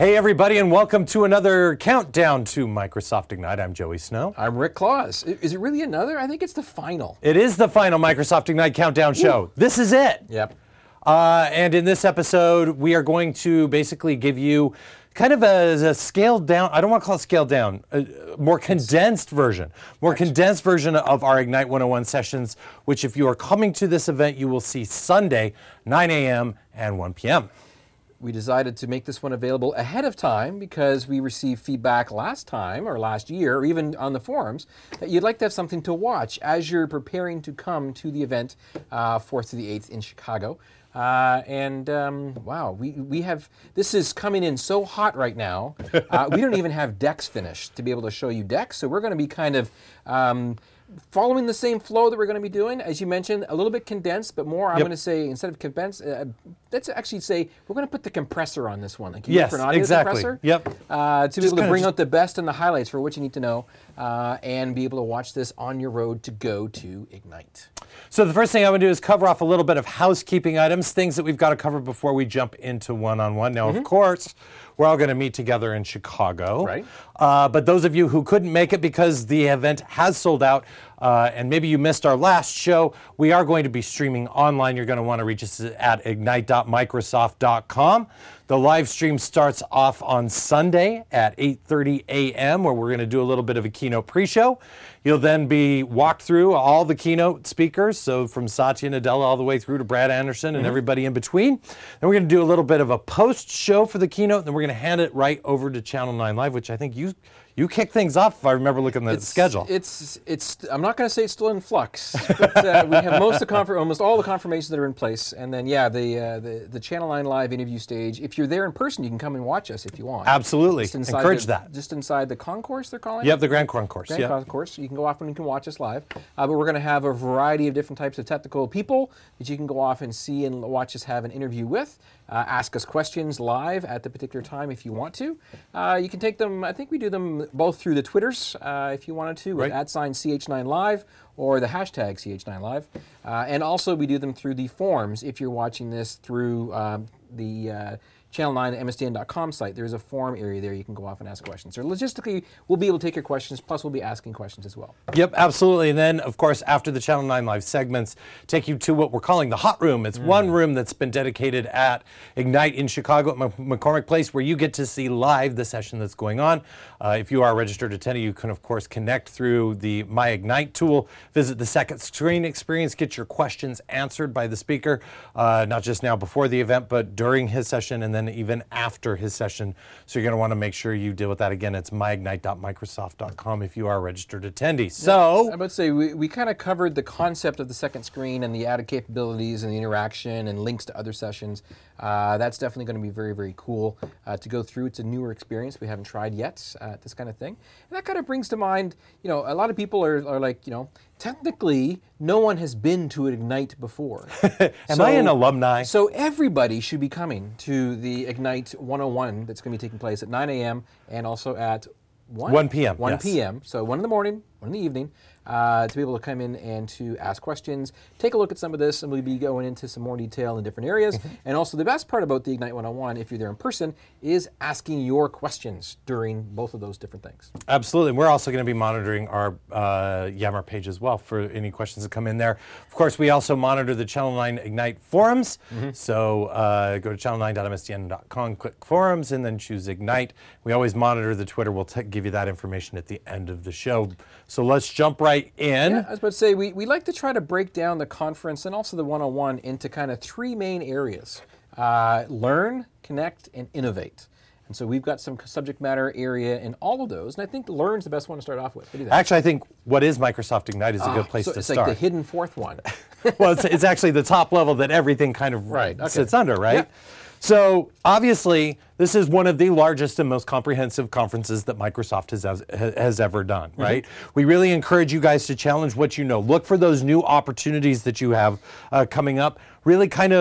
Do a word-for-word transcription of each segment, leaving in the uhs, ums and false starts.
Hey everybody, and welcome to another countdown to Microsoft Ignite. I'm Joey Snow. I'm Rick Claus. Is it really another? I think it's the final. It is the final Microsoft Ignite countdown show. Ooh. This is it. Yep. Uh, and in this episode, we are going to basically give you kind of a, a scaled down, I don't want to call it scaled down, a more condensed version, more Actually. condensed version of our Ignite one oh one sessions, which if you are coming to this event, you will see Sunday, nine a.m. and one p.m. We decided to make this one available ahead of time because we received feedback last time or last year, or even on the forums, that you'd like to have something to watch as you're preparing to come to the event, uh, fourth to the eighth in Chicago. Uh, and um, wow, we, we have, this is coming in so hot right now, uh, we don't even have decks finished to be able to show you decks, so we're going to be kind of um, following the same flow that we're going to be doing, as you mentioned, a little bit condensed, but more, I'm yep. going to say, instead of condensed, uh, let's actually say, we're going to put the compressor on this one. Like you yes, for an audio exactly. compressor. Yep. Uh, to be able to bring out the best and the highlights for what you need to know, uh, and be able to watch this on your road to go to Ignite. So the first thing I'm going to do is cover off a little bit of housekeeping items, things that we've got to cover before we jump into one-on-one. Now, mm-hmm. of course, we're all going to meet together in Chicago. Right. Uh, but those of you who couldn't make it because the event has sold out, uh, and maybe you missed our last show, we are going to be streaming online. You're going to want to reach us at ignite dot microsoft dot com. The live stream starts off on Sunday at eight thirty a.m. where we're going to do a little bit of a keynote pre-show. You'll then be walked through all the keynote speakers, so from Satya Nadella all the way through to Brad Anderson and mm-hmm. everybody in between. Then we're going to do a little bit of a post-show for the keynote, and then we're going to hand it right over to Channel nine Live, which I think you you kick things off if I remember looking at the schedule. It's it's. I'm not going to say it's still in flux, but uh, we have most of the confir- almost all the confirmations that are in place, and then yeah, the uh, the the Channel nine Live interview stage. If you're there in person, you can come and watch us if you want. Absolutely, encourage the, that. Just inside the concourse, they're calling yep, it. the Grand Concourse. Grand yep. Concourse. You can go off and you can watch us live, uh, but we're going to have a variety of different types of technical people that you can go off and see and watch us have an interview with. Uh, ask us questions live at the particular time if you want to. Uh, you can take them, I think we do them both through the Twitters uh, if you wanted to, with right. at sign C H nine Live or the hashtag C H nine Live. Uh, and also we do them through the forums if you're watching this through um, the uh, Channel nine M S D N dot com site. There's a forum area there you can go off and ask questions. So logistically, we'll be able to take your questions, plus we'll be asking questions as well. Yep, absolutely. And then, of course, after the Channel nine Live segments, take you to what we're calling the Hot Room. It's mm. one room that's been dedicated at Ignite in Chicago at McCormick Place, where you get to see live the session that's going on. Uh, if you are a registered attendee, you can, of course, connect through the My Ignite tool, visit the second screen experience, get your questions answered by the speaker, uh, not just now before the event, but during his session, and then even after his session. So you're going to want to make sure you deal with that. Again, it's my ignite dot microsoft dot com if you are a registered attendee. So, yeah, I would say we, we kind of covered the concept of the second screen and the added capabilities and the interaction and links to other sessions. Uh, that's definitely going to be very, very cool uh, to go through. It's a newer experience we haven't tried yet, uh, this kind of thing. And that kind of brings to mind, you know, a lot of people are, are like, you know, technically, no one has been to Ignite before. Am so, I an alumni? So everybody should be coming to the Ignite one oh one that's going to be taking place at nine a.m. and also at one p.m. one yes. p.m. So one in the morning, one in the evening, uh, to be able to come in and to ask questions, take a look at some of this, and we'll be going into some more detail in different areas. Mm-hmm. And also the best part about the Ignite one oh one, if you're there in person, is asking your questions during both of those different things. Absolutely. We're also going to be monitoring our uh, Yammer page as well for any questions that come in there. Of course, we also monitor the Channel nine Ignite forums. Mm-hmm. So uh, go to channel nine dot M S D N dot com, click forums, and then choose Ignite. We always monitor the Twitter. We'll t- give you that information at the end of the show. So let's jump right in. Yeah, I was about to say, we, we like to try to break down the conference and also the one oh one into kind of three main areas. Uh, learn, connect, and innovate. And so we've got some subject matter area in all of those, and I think learn's the best one to start off with. What do you think? Actually, I think what is Microsoft Ignite is a ah, good place so to it's start. It's like the hidden fourth one. Well, it's, it's actually the top level that everything kind of right, okay. sits under, right? Yeah. So obviously, this is one of the largest and most comprehensive conferences that Microsoft has, has ever done, right? Mm-hmm. We really encourage you guys to challenge what you know. Look for those new opportunities that you have uh, coming up. Really kind of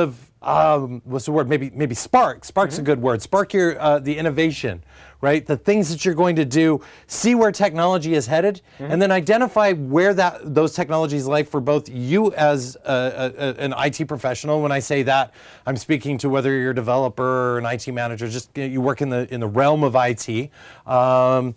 um, what's the word? Maybe maybe spark. Spark's mm-hmm. a good word. Spark your uh, the innovation, right? The things that you're going to do. See where technology is headed, mm-hmm. and then identify where that those technologies lie for both you as a, a, an I T professional. When I say that, I'm speaking to whether you're a developer or an I T manager. Just you work in the in the realm of I T. Um,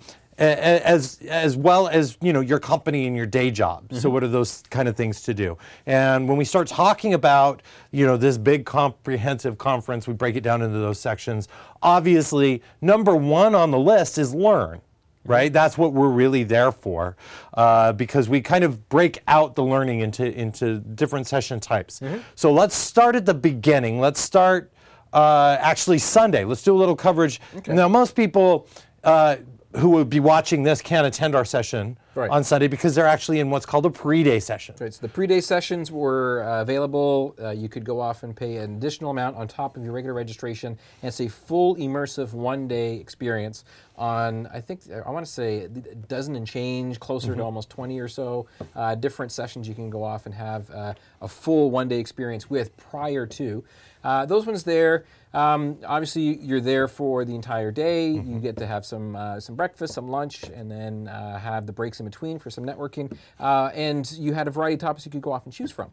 as as well as, you know, your company and your day job. Mm-hmm. So what are those kind of things to do? And when we start talking about, you know, this big comprehensive conference, we break it down into those sections. Obviously, number one on the list is learn. Right, that's what we're really there for, uh, because we kind of break out the learning into into different session types. Mm-hmm. So let's start at the beginning. Let's start uh, actually Sunday. Let's do a little coverage. Okay. Now, most people Uh, who would be watching this can't attend our session right. on Sunday because they're actually in what's called a pre-day session. Right, so the pre-day sessions were uh, available. Uh, you could go off and pay an additional amount on top of your regular registration, and it's a full immersive one-day experience on, I think, I want to say a dozen and change, closer mm-hmm. to almost twenty or so uh, different sessions you can go off and have uh, a full one-day experience with prior to. Uh, those ones there, um, obviously you're there for the entire day. Mm-hmm. You get to have some uh, some breakfast, some lunch, and then uh, have the breaks in between for some networking. Uh, and you had a variety of topics you could go off and choose from.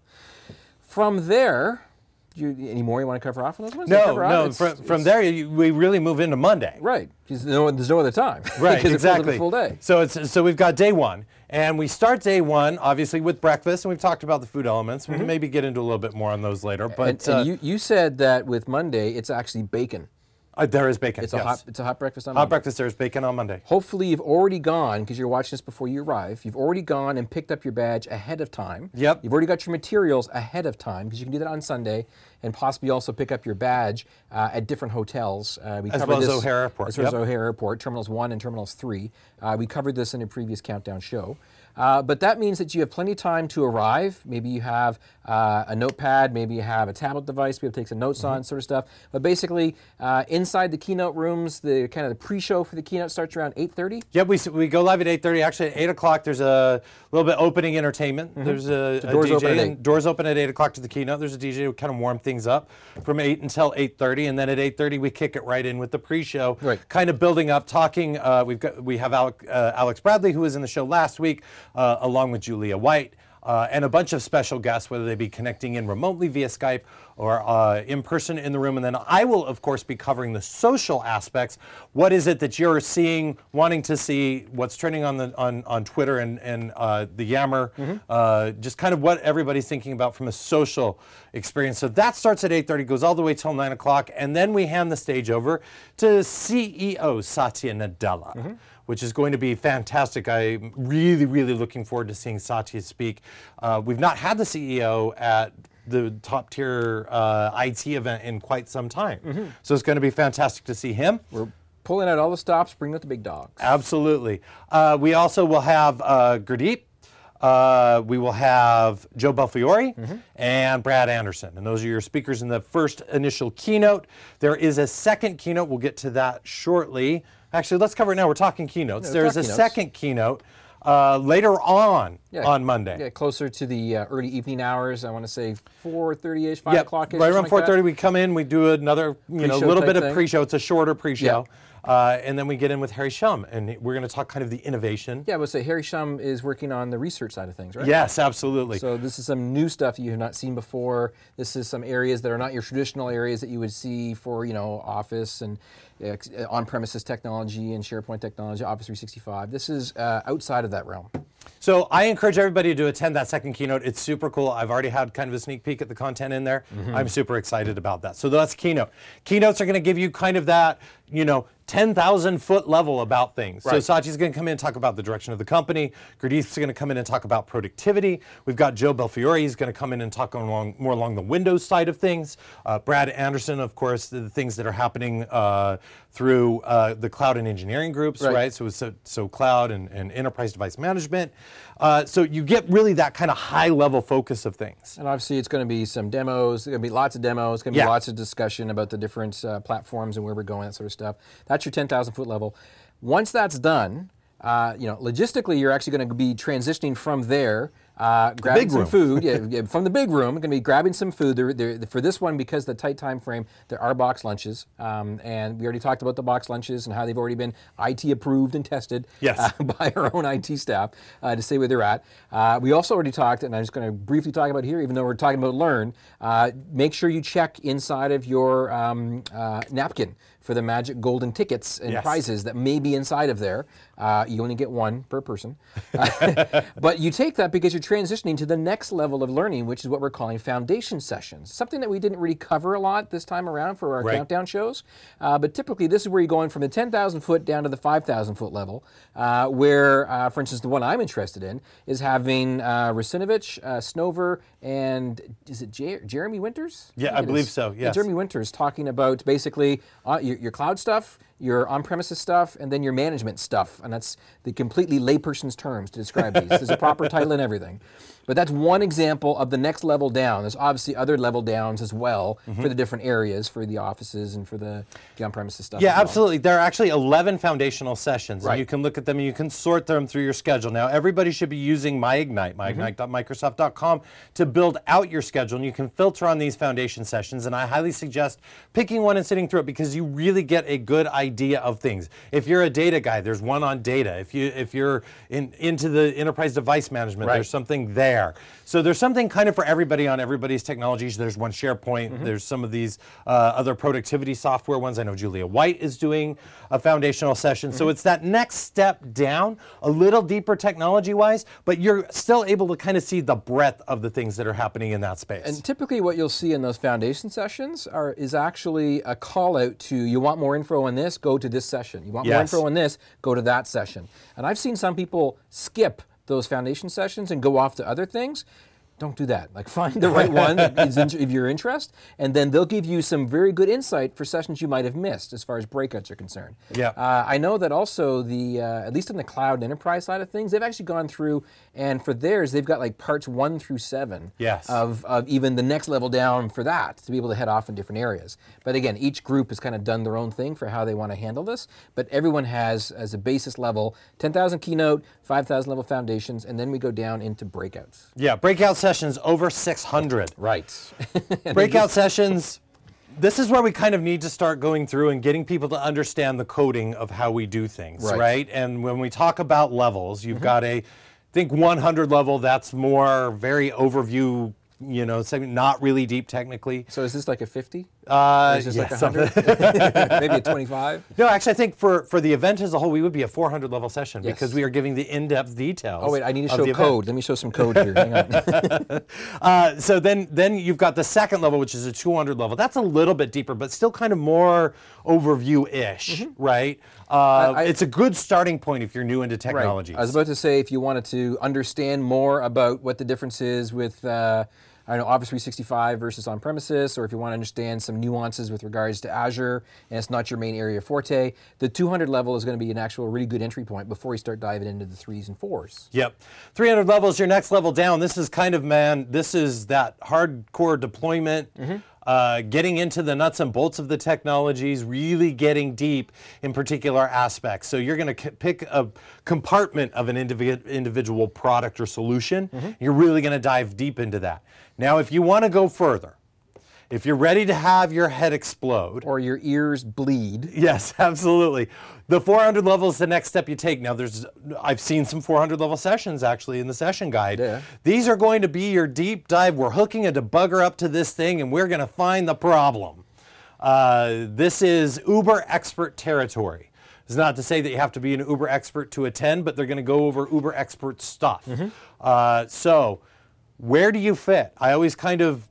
From there, you, any more you want to cover off on those ones? No, no. It's, from, it's, from there, you, we really move into Monday. Right. Because no, there's no other time. Right, because exactly. It fills up a full day. So it's so we've got day one, and we start day one obviously with breakfast, and we've talked about the food elements. We mm-hmm. can maybe get into a little bit more on those later. But and, and uh, you, you said that with Monday, it's actually bacon. Uh, there is bacon. It's yes. a hot. It's a hot breakfast on hot Monday. breakfast. There's bacon on Monday. Hopefully, you've already gone because you're watching this before you arrive. You've already gone and picked up your badge ahead of time. Yep. You've already got your materials ahead of time because you can do that on Sunday, and possibly also pick up your badge uh, at different hotels. Uh, we as well this, as O'Hare Airport. As well yep. as O'Hare Airport, Terminals One and Terminals Three. Uh, we covered this in a previous Countdown show. Uh, but that means that you have plenty of time to arrive. Maybe you have uh, a notepad, maybe you have a tablet device, be able to take some notes mm-hmm. on, sort of stuff. But basically, uh, inside the keynote rooms, the kind of the pre-show for the keynote starts around eight thirty? Yep, we we go live at eight thirty. Actually, at eight o'clock, there's a little bit opening entertainment. Mm-hmm. There's a, the a doors D J. Open at and doors open at eight o'clock to the keynote. There's a D J who kind of warm things up from eight until eight thirty, and then at eight thirty, we kick it right in with the pre-show. Right. Kind of building up, talking. Uh, we've got we have Alec, uh, Alex Bradley, who was in the show last week, uh, along with Julia White, uh, and a bunch of special guests, whether they be connecting in remotely via Skype or uh, in person in the room. And then I will, of course, be covering the social aspects. What is it that you're seeing, wanting to see, what's trending on the on, on Twitter and, and uh, the Yammer, mm-hmm. uh, just kind of what everybody's thinking about from a social experience. So that starts at eight thirty, goes all the way till nine o'clock, and then we hand the stage over to C E O Satya Nadella. Mm-hmm. Which is going to be fantastic. I'm really, really looking forward to seeing Satya speak. Uh, we've not had the C E O at the top tier uh, I T event in quite some time. Mm-hmm. So it's going to be fantastic to see him. We're pulling out all the stops, bringing out the big dogs. Absolutely. Uh, we also will have uh, Gurdeep. Uh, we will have Joe Belfiore mm-hmm. and Brad Anderson. And those are your speakers in the first initial keynote. There is a second keynote. We'll get to that shortly. Actually, let's cover it now. We're talking keynotes. Yeah, There's talk a keynotes. second keynote uh, later on yeah, on Monday. Yeah, closer to the uh, early evening hours. I want to say four thirty-ish, five yep, o'clock-ish. Right around like four thirty, we come in, we do another, you know, little bit of thing. pre-show. It's a shorter pre-show. Yeah. Uh, and then we get in with Harry Shum, and we're going to talk kind of the innovation. Yeah, I would say Harry Shum is working on the research side of things, right? Yes, absolutely. So this is some new stuff that you have not seen before. This is some areas that are not your traditional areas that you would see for, you know, Office and uh, on-premises technology and SharePoint technology, Office three sixty-five. This is uh, outside of that realm. So I encourage everybody to attend that second keynote. It's super cool. I've already had kind of a sneak peek at the content in there. Mm-hmm. I'm super excited about that. So that's keynote. Keynotes are going to give you kind of that, you know, ten thousand foot level about things. Right. So Satya's going to come in and talk about the direction of the company. Gurdeep's going to come in and talk about productivity. We've got Joe Belfiore. He's going to come in and talk along, more along the Windows side of things. Uh, Brad Anderson, of course, the, the things that are happening uh, through uh, the cloud and engineering groups, right? right? So, so so cloud and, and enterprise device management. Uh, so you get really that kind of high level focus of things. And obviously it's going to be some demos. There's going to be lots of demos. It's going to be yeah. lots of discussion about the different uh, platforms and where we're going, that sort of stuff. That's your ten thousand foot level. Once that's done, uh, you know, logistically, you're actually going to be transitioning from there Uh, grabbing big some room. food yeah, yeah, from the big room. Going to be grabbing some food. They're, they're, for this one, because of the tight time frame, there are box lunches, um, and we already talked about the box lunches and how they've already been I T approved and tested Yes. uh, by our own I T staff uh, to say where they're at. Uh, we also already talked, and I'm just going to briefly talk about here, even though we're talking about Learn. Uh, make sure you check inside of your um, uh, napkin for the magic golden tickets and Yes. prizes that may be inside of there. Uh, you only get one per person. But you take that because you're transitioning to the next level of learning, which is what we're calling foundation sessions. Something that we didn't really cover a lot this time around for our Right. countdown shows. Uh, but typically, this is where you're going from the ten thousand foot down to the five thousand foot level, uh, where, uh, for instance, the one I'm interested in is having uh, Rusinovich, uh, Snover, and is it Jer- Jeremy Winters? Yeah, think I it believe is. so, Yeah, yes. Jeremy Winters talking about basically uh, your, your cloud stuff, your on-premises stuff, and then your management stuff. And that's the completely layperson's terms to describe these. There's a proper title and everything. But that's one example of the next level down. There's obviously other level downs as well Mm-hmm. for the different areas, for the offices and for the, the on-premises stuff. Yeah, as well. absolutely. There are actually eleven foundational sessions, Right. and you can look at them and you can sort them through your schedule. Now, everybody should be using MyIgnite, my ignite dot microsoft dot com, to build out your schedule, and you can filter on these foundation sessions, and I highly suggest picking one and sitting through it because you really get a good idea of things. If you're a data guy, there's one on data. If, you, if you're in, into the enterprise device management, Right. there's something there. So there's something kind of for everybody on everybody's technologies. There's one SharePoint. There's some of these uh, other productivity software ones. I know Julia White is doing a foundational session. So it's that next step down, a little deeper technology-wise, but you're still able to kind of see the breadth of the things that are happening in that space. And typically what you'll see in those foundation sessions are is actually a call out to, you want more info on this, go to this session. You want more Yes. info on this, go to that session. And I've seen some people skip those foundation sessions and go off to other things. Don't do that. Like, find the right one that is in, of your interest, and then they'll give you some very good insight for sessions you might have missed as far as breakouts are concerned. Yeah. Uh, I know that also the uh, at least on the cloud and enterprise side of things, they've actually gone through, and for theirs, they've got like parts one through seven Yes. of, of even the next level down for that to be able to head off in different areas. But again, each group has kind of done their own thing for how they want to handle this. But everyone has, as a basis level, ten thousand keynote, five thousand level foundations, and then we go down into breakouts. yeah, breakout sessions over six hundred. Right. Breakout sessions, this is where we kind of need to start going through and getting people to understand the coding of how we do things, Right. right? And when we talk about levels, you've got a, I think one hundred level, that's more very overview, you know, segment, not really deep technically. So is this like a fifty? Uh, Or is this yeah, like a something- hundred? Maybe a twenty-five? No, actually, I think for, for the event as a whole, we would be a four hundred level session Yes. because we are giving the in-depth details. Oh wait, I need to of show the event. code. Let me show some code here. Hang on. Uh, so then, then you've got the second level, which is a two hundred level. That's a little bit deeper, but still kind of more overview-ish, right? Uh, I- it's a good starting point if you're new into technologies. Right. I was about to say, if you wanted to understand more about what the difference is with, uh, I don't know, Office three sixty-five versus on-premises, or if you want to understand some nuances with regards to Azure, and it's not your main area of forte, the two hundred level is going to be an actual really good entry point before you start diving into the threes and fours. Yep. three hundred levels, your next level down. This is kind of, man, this is that hardcore deployment, uh, getting into the nuts and bolts of the technologies, really getting deep in particular aspects. So you're going to pick a compartment of an indivi- individual product or solution. You're really going to dive deep into that. Now, if you want to go further, if you're ready to have your head explode, Or your ears bleed. yes, absolutely. The four hundred level is the next step you take. Now, there's I've seen some four hundred level sessions actually in the session guide. Yeah. These are going to be your deep dive. We're hooking a debugger up to this thing, and we're going to find the problem. Uh, this is Uber expert territory. It's not to say that you have to be an Uber expert to attend, but they're going to go over Uber expert stuff. Uh, so, where do you fit? I always kind of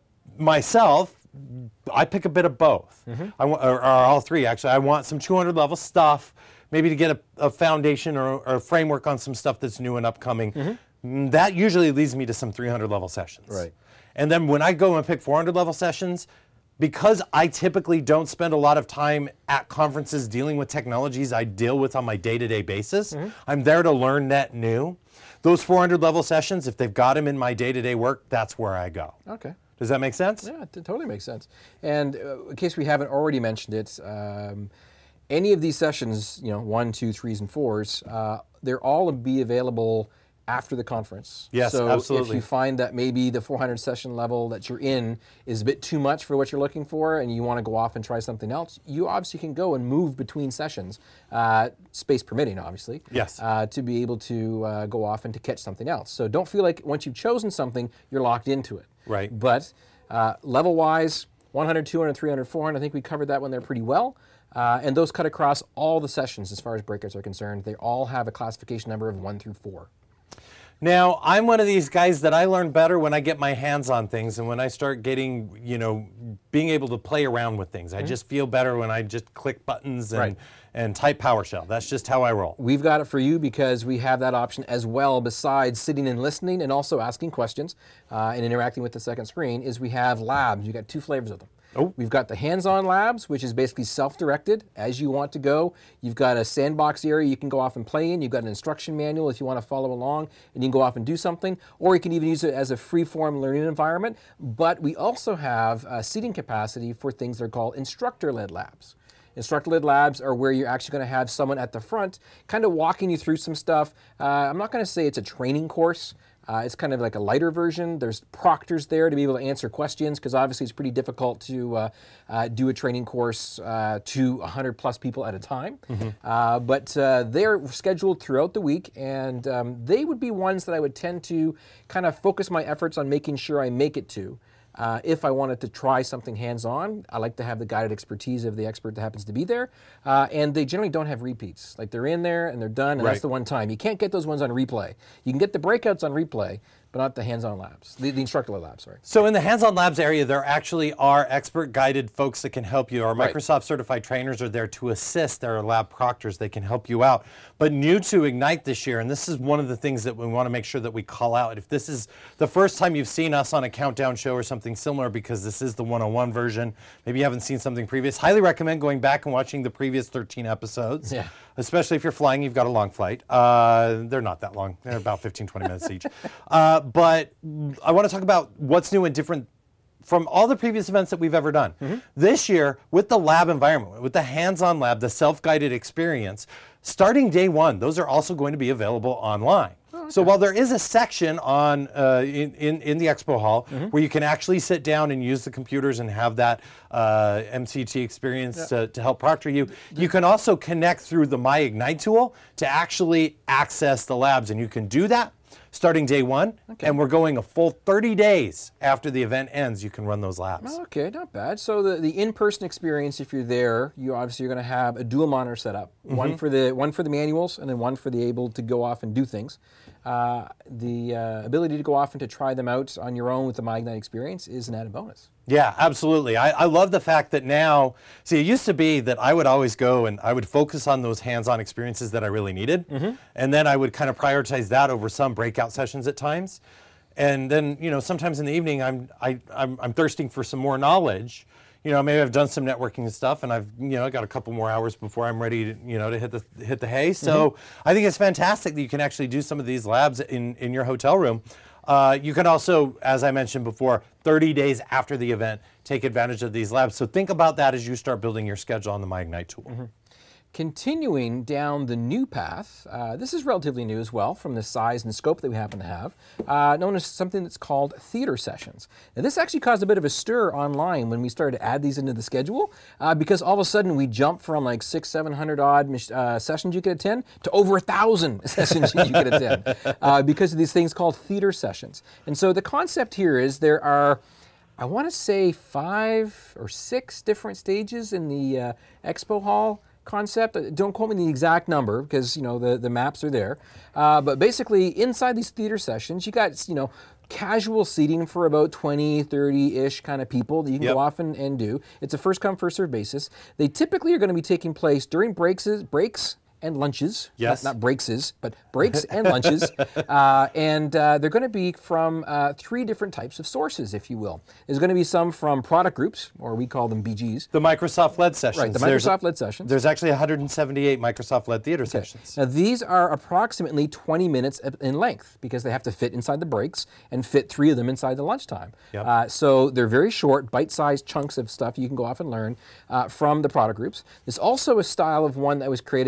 myself, I pick a bit of both. I want, or, or all three actually. I want some two hundred level stuff, maybe to get a, a foundation or, or a framework on some stuff that's new and upcoming. Mm, That usually leads me to some three hundred level sessions. Right. And then when I go and pick four hundred level sessions, because I typically don't spend a lot of time at conferences dealing with technologies I deal with on my day-to-day basis, I'm there to learn net new. Those four hundred level sessions, if they've got them in my day-to-day work, that's where I go. Okay. Does that make sense? Yeah, it totally makes sense. And uh, in case we haven't already mentioned it, um, any of these sessions, you know, one, two, threes, and fours, uh, they're all be available after the conference. Yes, so absolutely. if you find that maybe the four hundred session level that you're in is a bit too much for what you're looking for and you want to go off and try something else, you obviously can go and move between sessions, uh, space permitting obviously, yes. uh, to be able to uh, go off and to catch something else. So don't feel like once you've chosen something, you're locked into it. Right. But uh, level-wise, one hundred, two hundred, three hundred, four hundred, I think we covered that one there pretty well. Uh, and those cut across all the sessions as far as breakouts are concerned. They all have a classification number of one through four. Now, I'm one of these guys that I learn better when I get my hands on things and when I start getting, you know, being able to play around with things. Mm-hmm. I just feel better when I just click buttons and, right. and type PowerShell. That's just how I roll. We've got it for you because we have that option as well, besides sitting and listening and also asking questions uh, and interacting with the second screen, is we have labs. We've got two flavors of them. Oh. We've got the hands-on labs, which is basically self-directed as you want to go. You've got a sandbox area you can go off and play in. You've got an instruction manual if you want to follow along and you can go off and do something. Or you can even use it as a free-form learning environment. But we also have uh, seating capacity for things that are called instructor-led labs. Instructor-led labs are where you're actually going to have someone at the front kind of walking you through some stuff. Uh, I'm not going to say it's a training course. Uh, it's kind of like a lighter version. There's proctors there to be able to answer questions because obviously it's pretty difficult to uh, uh, do a training course uh, to one hundred plus people at a time. Mm-hmm. uh, but uh, they're scheduled throughout the week, and um, they would be ones that I would tend to kind of focus my efforts on making sure I make it to. Uh, if I wanted to try something hands-on, I like to have the guided expertise of the expert that happens to be there. Uh, and they generally don't have repeats. Like they're in there and they're done, and right. that's the one time. You can't get those ones on replay. You can get the breakouts on replay, but not the hands-on labs, the, the instructor-led labs, sorry. So in the hands-on labs area, there actually are expert-guided folks that can help you. Our Right. Microsoft certified trainers are there to assist. There are lab proctors. They can help you out. But new to Ignite this year, and this is one of the things that we want to make sure that we call out. If this is the first time you've seen us on a countdown show or something similar, because this is the one oh one version, maybe you haven't seen something previous, highly recommend going back and watching the previous thirteen episodes. Yeah. Especially if you're flying, you've got a long flight. Uh, they're not that long. They're about fifteen, twenty minutes each. Uh, but I want to talk about what's new and different from all the previous events that we've ever done. Mm-hmm. This year, with the lab environment, with the hands-on lab, the self-guided experience, starting day one, those are also going to be available online. Oh, okay. So while there is a section on uh, in, in, in the expo hall mm-hmm. where you can actually sit down and use the computers and have that uh, M C T experience yeah. to, to help proctor you, you can also connect through the My Ignite tool to actually access the labs, and you can do that starting day one, okay. and we're going a full thirty days after the event ends. You can run those labs. Okay, not bad. So the, the in-person experience, if you're there, you obviously are going to have a dual monitor set up, mm-hmm. one for the one for the manuals, and then one for the able to go off and do things. Uh, the uh, ability to go off and to try them out on your own with the My Ignite experience is an added bonus. Yeah, absolutely. I, I love the fact that now, see, it used to be that I would always go and I would focus on those hands-on experiences that I really needed, mm-hmm. and then I would kind of prioritize that over some breakout sessions at times. And then, you know, sometimes in the evening, I'm I, I'm, I'm thirsting for some more knowledge. You know, maybe I've done some networking and stuff, and I've, you know, got a couple more hours before I'm ready to, you know, to hit the hit the hay. So mm-hmm. I think it's fantastic that you can actually do some of these labs in, in your hotel room. Uh, you can also, as I mentioned before, thirty days after the event, take advantage of these labs. So think about that as you start building your schedule on the My Ignite tool. Mm-hmm. Continuing down the new path, uh, this is relatively new as well from the size and scope that we happen to have, uh, known as something that's called theater sessions. Now this actually caused a bit of a stir online when we started to add these into the schedule, uh, because all of a sudden we jumped from like six, seven hundred odd uh, sessions you could attend to over a thousand sessions you could attend uh, because of these things called theater sessions. And so the concept here is there are, I want to say five or six different stages in the uh, expo hall concept. Don't quote me the exact number because, you know, the, the maps are there. Uh, but basically inside these theater sessions, you got, you know, casual seating for about twenty, thirty-ish kind of people that you can yep. go off and, and do. It's a first come, first served basis. They typically are going to be taking place during breaks, breaks and lunches. Yes. Not, not breakses, but breaks and lunches. Uh, and uh, they're going to be from uh, three different types of sources, if you will. There's going to be some from product groups, or we call them B Gs. The Microsoft-led sessions. Right, the Microsoft-led sessions. There's actually one hundred seventy-eight Microsoft-led theater okay. sessions. Now these are approximately twenty minutes in length because they have to fit inside the breaks and fit three of them inside the lunchtime. Yep. Uh, so they're very short, bite-sized chunks of stuff you can go off and learn uh, from the product groups. There's also a style of one that was created, which is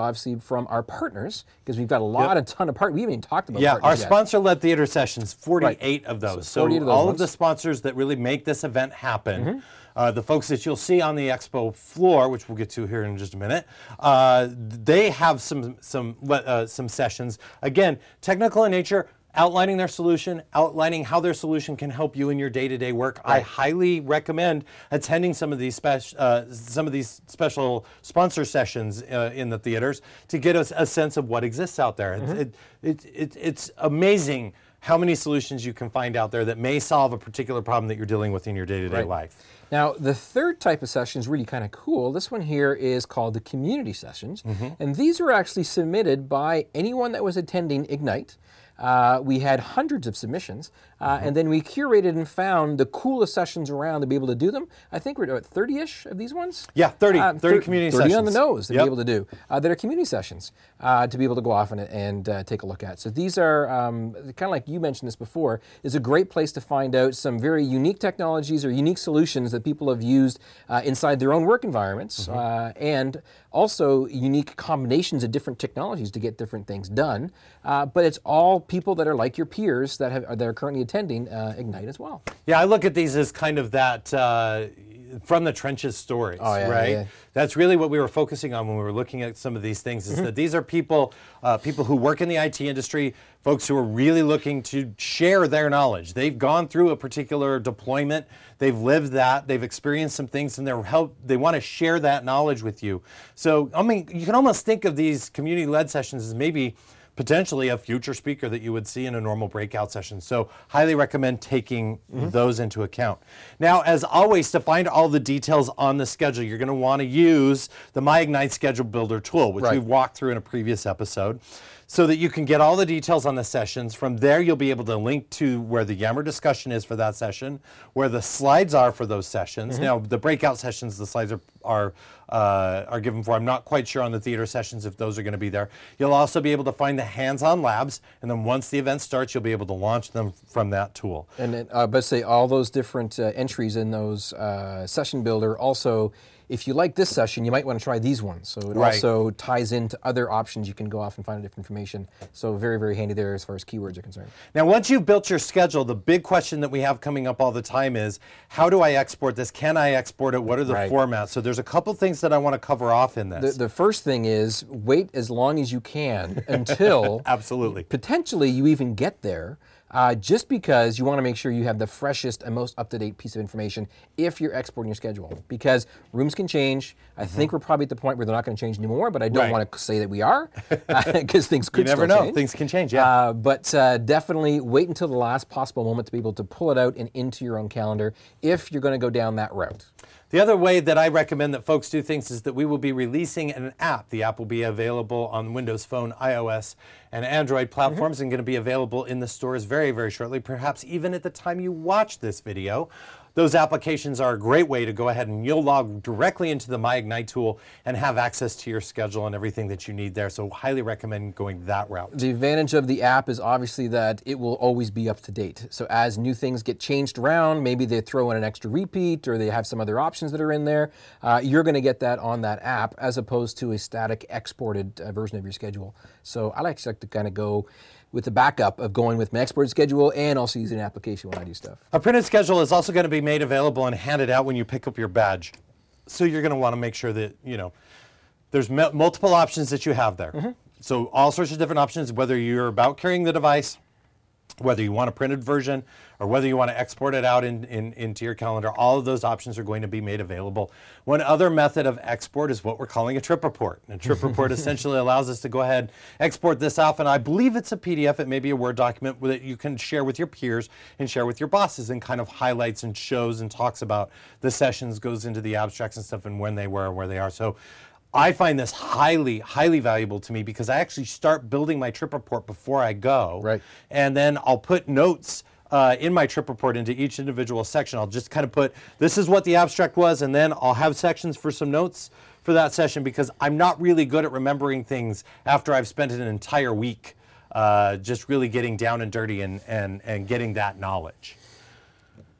obviously from our partners, because we've got a lot, Yep. a ton of partners. We haven't even talked about Yeah, partners our yet. sponsor-led theater sessions, forty-eight Right. of those. So So, forty-eight of those all ones. of the sponsors that really make this event happen, Mm-hmm. uh, the folks that you'll see on the expo floor, which we'll get to here in just a minute, uh, they have some some uh, some sessions. Again, technical in nature, outlining their solution, outlining how their solution can help you in your day-to-day work. I highly recommend attending some of these special uh, some of these special sponsor sessions uh, in the theaters to get us a sense of what exists out there. Mm-hmm. It, it, it, it's amazing how many solutions you can find out there that may solve a particular problem that you're dealing with in your day-to-day Right. life. Now, the third type of session is really kind of cool. This one here is called the community sessions. And these were actually submitted by anyone that was attending Ignite. Uh, we had hundreds of submissions, uh, and then we curated and found the coolest sessions around to be able to do them. I think we're at thirty-ish of these ones? Yeah, thirty, Uh, thirty thir- community thirty sessions. on the nose to Yep. be able to do. Uh, that are community sessions uh, to be able to go off and, and uh, take a look at. So these are, um, kind of like you mentioned this before, is a great place to find out some very unique technologies or unique solutions that people have used uh, inside their own work environments, Mm-hmm. uh, and also unique combinations of different technologies to get different things done. Uh, but it's all people that are like your peers that have that are currently attending uh, Ignite as well. Yeah, I look at these as kind of that uh, from the trenches stories, Oh, yeah, right? yeah. That's really what we were focusing on when we were looking at some of these things. Is that these are people, uh, people who work in the I T industry, folks who are really looking to share their knowledge. They've gone through a particular deployment, they've lived that, they've experienced some things, and they're help. They want to share that knowledge with you. So, I mean, you can almost think of these community-led sessions as maybe potentially a future speaker that you would see in a normal breakout session. So highly recommend taking Mm-hmm. those into account. Now, as always, to find all the details on the schedule, you're going to want to use the MyIgnite Schedule Builder tool, which Right. we've walked through in a previous episode, so that you can get all the details on the sessions. From there, you'll be able to link to where the Yammer discussion is for that session, where the slides are for those sessions. Mm-hmm. Now, the breakout sessions, the slides are are uh, are given for. I'm not quite sure on the theater sessions if those are going to be there. You'll also be able to find the hands-on labs, and then once the event starts, you'll be able to launch them from that tool. And then, uh, but say all those different uh, entries in those uh, session builder also, if you like this session, you might want to try these ones. So it Right. also ties into other options. You can go off and find different information. So very, very handy there as far as keywords are concerned. Now, once you've built your schedule, the big question that we have coming up all the time is, how do I export this? Can I export it? What are the Right. formats? So there's a couple things that I want to cover off in this. The, the first thing is wait as long as you can until Absolutely. potentially you even get there. Uh, just because you want to make sure you have the freshest and most up-to-date piece of information if you're exporting your schedule. Because rooms can change. I think we're probably at the point where they're not going to change anymore, but I don't Right. want to say that we are, because things could You never still know. change. Things can change, yeah. Uh, but uh, definitely wait until the last possible moment to be able to pull it out and into your own calendar if you're going to go down that route. The other way that I recommend that folks do things is that we will be releasing an app. The app will be available on Windows Phone, iOS, and Android platforms, Mm-hmm. and going to be available in the stores very, very shortly, perhaps even at the time you watch this video. Those applications are a great way to go ahead and you'll log directly into the MyIgnite tool and have access to your schedule and everything that you need there. So highly recommend going that route. The advantage of the app is obviously that it will always be up to date. So as new things get changed around, maybe they throw in an extra repeat or they have some other options that are in there, uh, you're going to get that on that app as opposed to a static exported uh, version of your schedule. So I like, like to kind of go with the backup of going with my exported schedule and also using an application when I do stuff. A printed schedule is also going to be made available and handed out when you pick up your badge. So you're going to want to make sure that, you know, there's m- multiple options that you have there. Mm-hmm. So all sorts of different options, whether you're about carrying the device, whether you want a printed version, or whether you want to export it out in, in, into your calendar, all of those options are going to be made available. One other method of export is what we're calling a trip report. And a trip report essentially allows us to go ahead, export this off, and I believe it's a P D F, it may be a Word document that you can share with your peers and share with your bosses, and kind of highlights and shows and talks about the sessions, goes into the abstracts and stuff and when they were and where they are. So I find this highly, highly valuable to me because I actually start building my trip report before I go. Right. And then I'll put notes uh, in my trip report into each individual section. I'll just kind of put, this is what the abstract was, and then I'll have sections for some notes for that session because I'm not really good at remembering things after I've spent an entire week uh, just really getting down and dirty and, and, and getting that knowledge.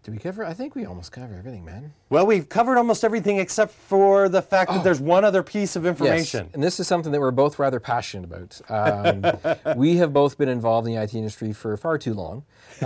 Did we cover? I think we almost covered everything, man. Well, we've covered almost everything except for the fact Oh. that there's one other piece of information. Yes, and this is something that we're both rather passionate about. Um, we have both been involved in the I T industry for far too long.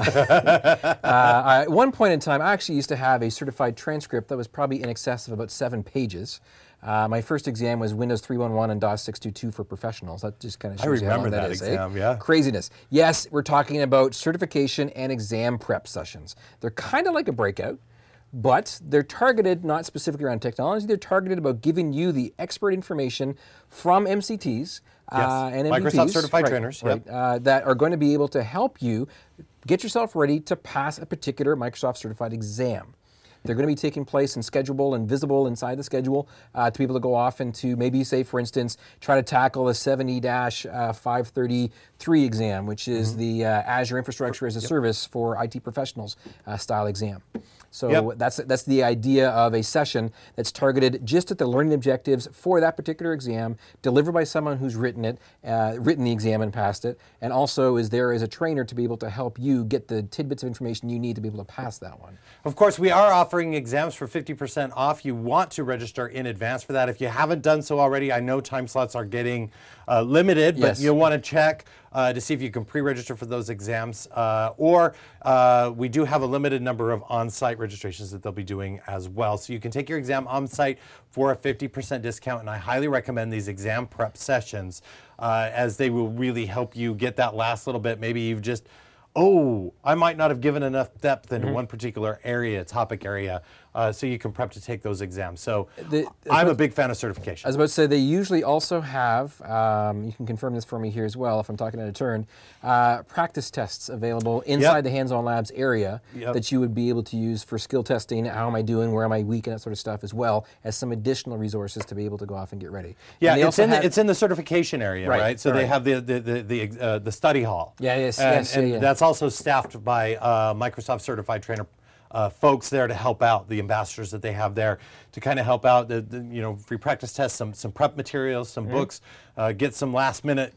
uh, I, at one point in time, I actually used to have a certified transcript that was probably in excess of about seven pages. Uh, my first exam was Windows three one one and DOS six two two for professionals. That just kind of shows you how long remember that that is, exam, eh? yeah. Craziness. Yes, we're talking about certification and exam prep sessions. They're kind of like a breakout, but they're targeted not specifically around technology. They're targeted about giving you the expert information from M C Ts uh, and M V Ps, Microsoft Certified right, Trainers, right, yep. uh, that are going to be able to help you get yourself ready to pass a particular Microsoft Certified exam. They're going to be taking place and schedulable and visible inside the schedule uh, to be able to go off and to maybe, say, for instance, try to tackle a seventy dash five thirty-three exam, which is mm-hmm. the uh, Azure Infrastructure as a yep. Service for I T professionals uh, style exam. So yep. that's that's the idea of a session that's targeted just at the learning objectives for that particular exam, delivered by someone who's written it, uh, written the exam and passed it, and also is there as a trainer to be able to help you get the tidbits of information you need to be able to pass that one. Of course, we are offering exams for fifty percent off. You want to register in advance for that. If you haven't done so already, I know time slots are getting uh, limited, but yes. you'll want to check uh, to see if you can pre-register for those exams. Uh, or uh, we do have a limited number of on-site registrations that they'll be doing as well. So you can take your exam on-site for a fifty percent discount, and I highly recommend these exam prep sessions uh, as they will really help you get that last little bit. Maybe you've just oh, I might not have given enough depth into mm-hmm. one particular area, topic area, uh, so you can prep to take those exams. So the, I'm a big fan of certification. I was about to say, they usually also have, um, you can confirm this for me here as well if I'm talking out of turn, uh, practice tests available inside yep. the Hands-On Labs area yep. that you would be able to use for skill testing. How am I doing? Where am I weak? And that sort of stuff, as well as some additional resources to be able to go off and get ready. Yeah, it's in, the, it's in the certification area, right? right? So right. they have the the the the, uh, the study hall. Yeah, yes, and, yes, and yeah, yeah. that's also staffed by uh, Microsoft Certified Trainer uh, folks there to help out, the ambassadors that they have there to kind of help out, the, the you know, free practice tests, some some prep materials, some mm-hmm. books, uh, get some last minute,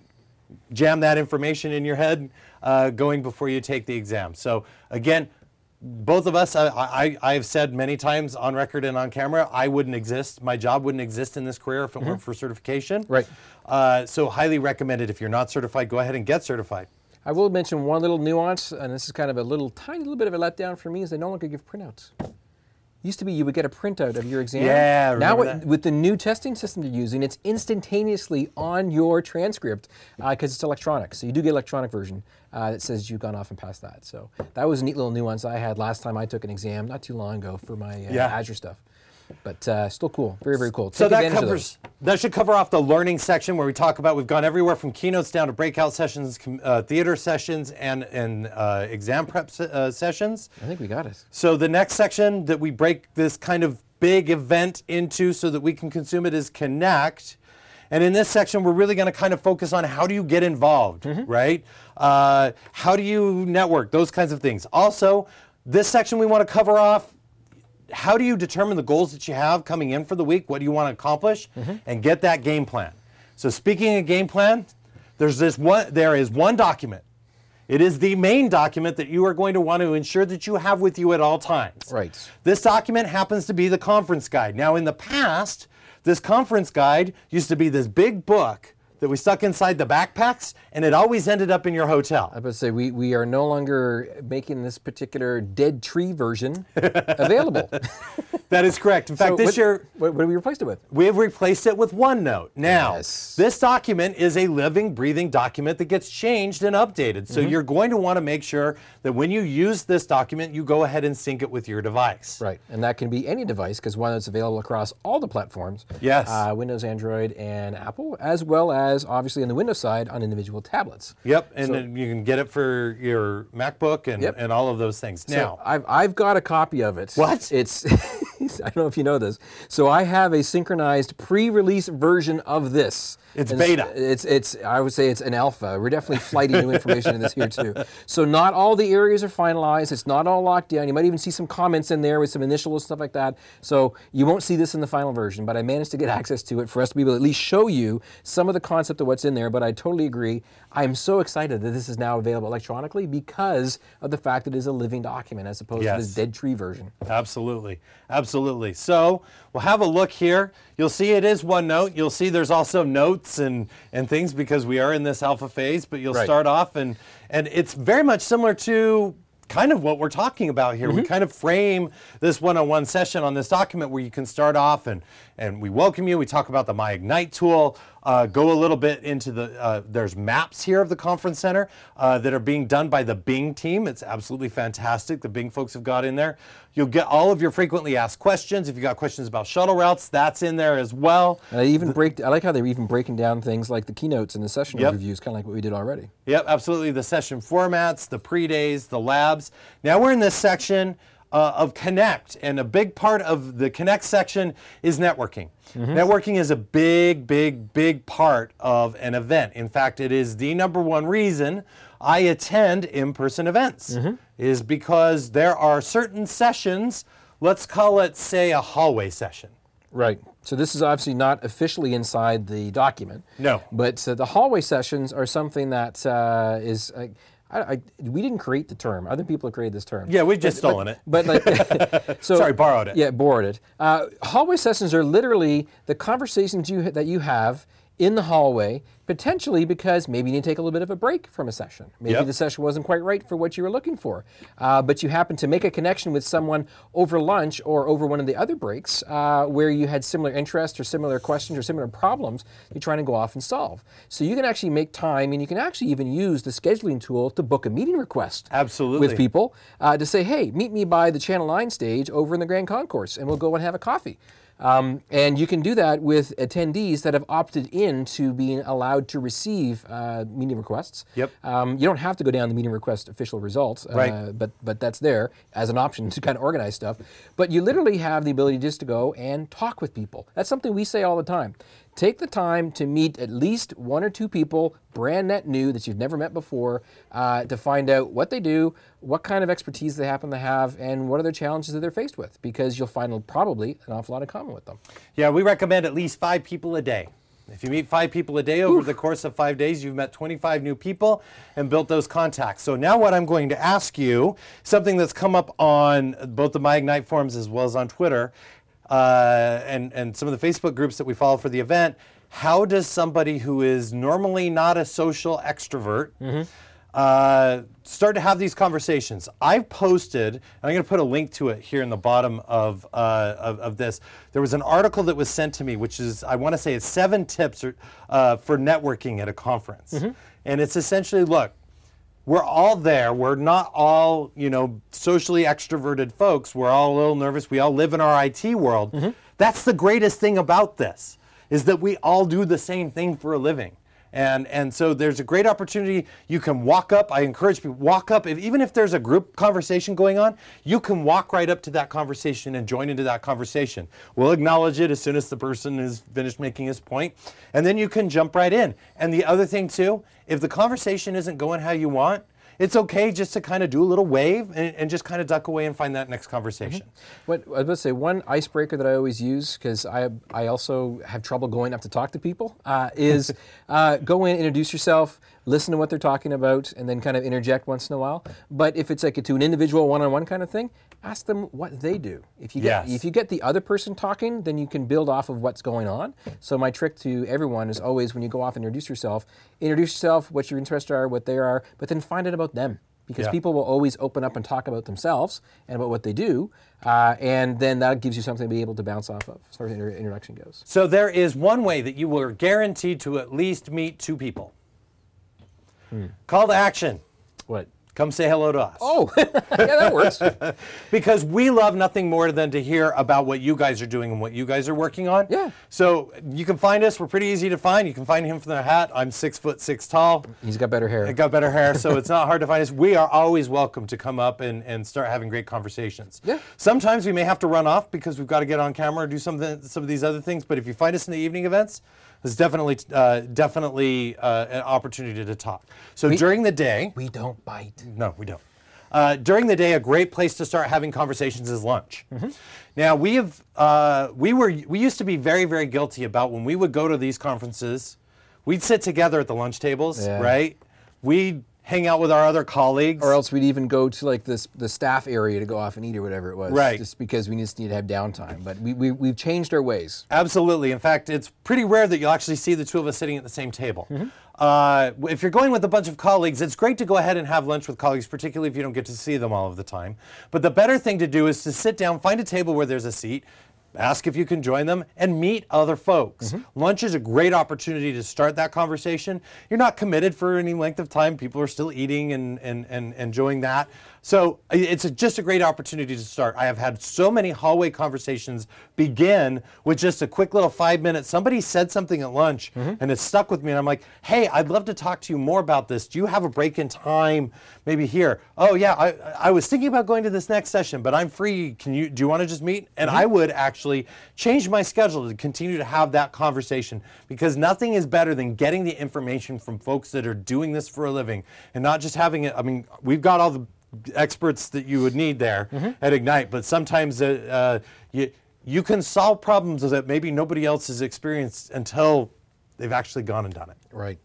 jam that information in your head uh, going before you take the exam. So again, both of us, I, I, I've said many times on record and on camera, I wouldn't exist, my job wouldn't exist in this career if it mm-hmm. weren't for certification. Right. Uh, so highly recommended. If you're not certified, go ahead and get certified. I will mention one little nuance, and this is kind of a little tiny little bit of a letdown for me, is they no longer give printouts. Used to be you would get a printout of your exam. Yeah, now remember with, that? with the new testing system they're using, it's instantaneously on your transcript because uh, it's electronic. So you do get an electronic version uh, that says you've gone off and passed that. So that was a neat little nuance I had last time I took an exam, not too long ago, for my uh, yeah. Azure stuff. But uh, still cool, very, very cool. Take so that advantage covers, that should cover off the learning section where we talk about, we've gone everywhere from keynotes down to breakout sessions, uh, theater sessions, and, and uh, exam prep se- uh, sessions. I think we got it. So the next section that we break this kind of big event into so that we can consume it is Connect. And in this section, we're really going to kind of focus on how do you get involved, mm-hmm. right? Uh, how do you network, those kinds of things. Also, this section we want to cover off, how do you determine the goals that you have coming in for the week? What do you want to accomplish? Mm-hmm. And get that game plan. So speaking of game plan, there's this one, there is one document. It is the main document that you are going to want to ensure that you have with you at all times. Right. This document happens to be the conference guide. Now in the past, this conference guide used to be this big book that we stuck inside the backpacks, and it always ended up in your hotel. I was about to say, we, we are no longer making this particular dead tree version available. That is correct. In fact, so this what, year... What, what have we replaced it with? We have replaced it with OneNote. Now, yes. this document is a living, breathing document that gets changed and updated. So mm-hmm. you're going to want to make sure that when you use this document, you go ahead and sync it with your device. Right, and that can be any device, because OneNote's available across all the platforms. Yes. Uh, Windows, Android, and Apple, as well as, obviously, on the Windows side, on individual tablets. Yep, and so, then you can get it for your MacBook and, yep. and all of those things. Now, so I've, I've got a copy of it. What? It's, I don't know if you know this. So I have a synchronized pre-release version of this. It's and beta. It's, it's, I would say it's an alpha. We're definitely flighting new information in this here too. So not all the areas are finalized. It's not all locked down. You might even see some comments in there with some initials, stuff like that. So you won't see this in the final version, but I managed to get access to it for us to be able to at least show you some of the concept of what's in there. But I totally agree. I'm so excited that this is now available electronically because of the fact that it is a living document as opposed Yes. to this dead tree version. Absolutely, absolutely. So we'll have a look here. You'll see it is OneNote. You'll see there's also notes and, and things because we are in this alpha phase, but you'll Right. start off and, and it's very much similar to kind of what we're talking about here. Mm-hmm. We kind of frame this one-on-one session on this document where you can start off and, and we welcome you. We talk about the MyIgnite tool, uh, go a little bit into the, uh, there's maps here of the conference center uh, that are being done by the Bing team. It's absolutely fantastic. The Bing folks have got in there. You'll get all of your frequently asked questions. If you've got questions about shuttle routes, that's in there as well. And I even break. I like how they're even breaking down things like the keynotes and the session Yep. overviews, kind of like what we did already. Yep, absolutely. The session formats, the pre-days, the labs. Now we're in this section uh, of Connect, and a big part of the Connect section is networking. Mm-hmm. Networking is a big, big, big part of an event. In fact, it is the number one reason I attend in-person events, mm-hmm. is because there are certain sessions, let's call it, say, a hallway session. Right. So this is obviously not officially inside the document. No. But uh, the hallway sessions are something that uh, is. Uh, I, I, we didn't create the term. Other people have created this term. Yeah, we've just but, stolen but, it. But like, so Sorry, borrowed it. Yeah, borrowed it. Uh, hallway sessions are literally the conversations you that you have in the hallway, potentially because maybe you need to take a little bit of a break from a session. Maybe Yep. the session wasn't quite right for what you were looking for, uh, but you happen to make a connection with someone over lunch or over one of the other breaks uh, where you had similar interests or similar questions or similar problems you're trying to go off and solve. So you can actually make time, and you can actually even use the scheduling tool to book a meeting request Absolutely. with people uh, to say, hey, meet me by the Channel nine stage over in the Grand Concourse, and we'll go and have a coffee. Um, and you can do that with attendees that have opted in to being allowed to receive uh, meeting requests. Yep. Um, you don't have to go down the meeting request official results, uh, Right. but but that's there as an option to kind of organize stuff. But you literally have the ability just to go and talk with people. That's something we say all the time. Take the time to meet at least one or two people, brand net new, that you've never met before, uh, to find out what they do, what kind of expertise they happen to have, and what are their challenges that they're faced with, because you'll find probably an awful lot in common with them. Yeah, we recommend at least five people a day. If you meet five people a day over the course of five days, you've met twenty-five new people and built those contacts. So now what I'm going to ask you, something that's come up on both the MyIgnite forums as well as on Twitter, uh, and, and some of the Facebook groups that we follow for the event, how does somebody who is normally not a social extrovert mm-hmm. uh, start to have these conversations? I've posted, and I'm going to put a link to it here in the bottom of, uh, of, of this. There was an article that was sent to me, which is, I want to say it's seven tips or, uh, for networking at a conference. Mm-hmm. And it's essentially, look, we're all there. We're not all, you know, socially extroverted folks. We're all a little nervous. We all live in our I T world. Mm-hmm. That's the greatest thing about this, is that we all do the same thing for a living. And and so there's a great opportunity. You can walk up. I encourage people, walk up. If, even if there's a group conversation going on, you can walk right up to that conversation and join into that conversation. We'll acknowledge it as soon as the person is finished making his point, and then you can jump right in. And the other thing too, if the conversation isn't going how you want, it's okay just to kind of do a little wave and, and just kind of duck away and find that next conversation. Mm-hmm. What I was going to say, one icebreaker that I always use, because I I also have trouble going up to talk to people, uh, is uh, go in, introduce yourself, listen to what they're talking about, and then kind of interject once in a while. But if it's like a, to an individual one-on-one kind of thing, ask them what they do. If you get Yes. if you get the other person talking, then you can build off of what's going on. So my trick to everyone is always, when you go off and introduce yourself, introduce yourself, what your interests are, what they are, but then find out about them. Because Yeah. people will always open up and talk about themselves and about what they do, uh, and then that gives you something to be able to bounce off of as far as inter- introduction goes. So there is one way that you were guaranteed to at least meet two people. Hmm. Call to action. What? Come say hello to us. Oh, yeah, that works. Because we love nothing more than to hear about what you guys are doing and what you guys are working on. Yeah. So you can find us. We're pretty easy to find. You can find him from the hat. I'm six foot six tall. He's got better hair. I got better hair, so it's not hard to find us. We are always welcome to come up and, and start having great conversations. Yeah. Sometimes we may have to run off because we've got to get on camera or do some of, the, some of these other things, but if you find us in the evening events, there's definitely uh, definitely uh, an opportunity to talk. So We- during the day, We don't bite. no, we don't. Uh, during the day, a great place to start having conversations is lunch. Mm-hmm. Now we have uh, we were we used to be very very guilty about when we would go to these conferences, we'd sit together at the lunch tables, Yeah. right? we hang out with our other colleagues. Or else we'd even go to like this the staff area to go off and eat or whatever it was. Right. Just because we just need to have downtime. But we, we, we've changed our ways. Absolutely. In fact, it's pretty rare that you'll actually see the two of us sitting at the same table. Mm-hmm. Uh, if you're going with a bunch of colleagues, it's great to go ahead and have lunch with colleagues, particularly if you don't get to see them all of the time. But the better thing to do is to sit down, find a table where there's a seat, ask if you can join them, and meet other folks. Mm-hmm. Lunch is a great opportunity to start that conversation. You're not committed for any length of time. People are still eating and, and, and enjoying that. So it's a, just a great opportunity to start. I have had so many hallway conversations begin with just a quick little five minutes. Somebody said something at lunch, mm-hmm. and it stuck with me. And I'm like, hey, I'd love to talk to you more about this. Do you have a break in time maybe here? Oh, yeah, I, I was thinking about going to this next session, but I'm free. Can you? Do you want to just meet? And mm-hmm. I would actually change my schedule to continue to have that conversation, because nothing is better than getting the information from folks that are doing this for a living and not just having it. I mean, we've got all the experts that you would need there mm-hmm. at Ignite, but sometimes uh, you, you can solve problems that maybe nobody else has experienced until they've actually gone and done it. Right.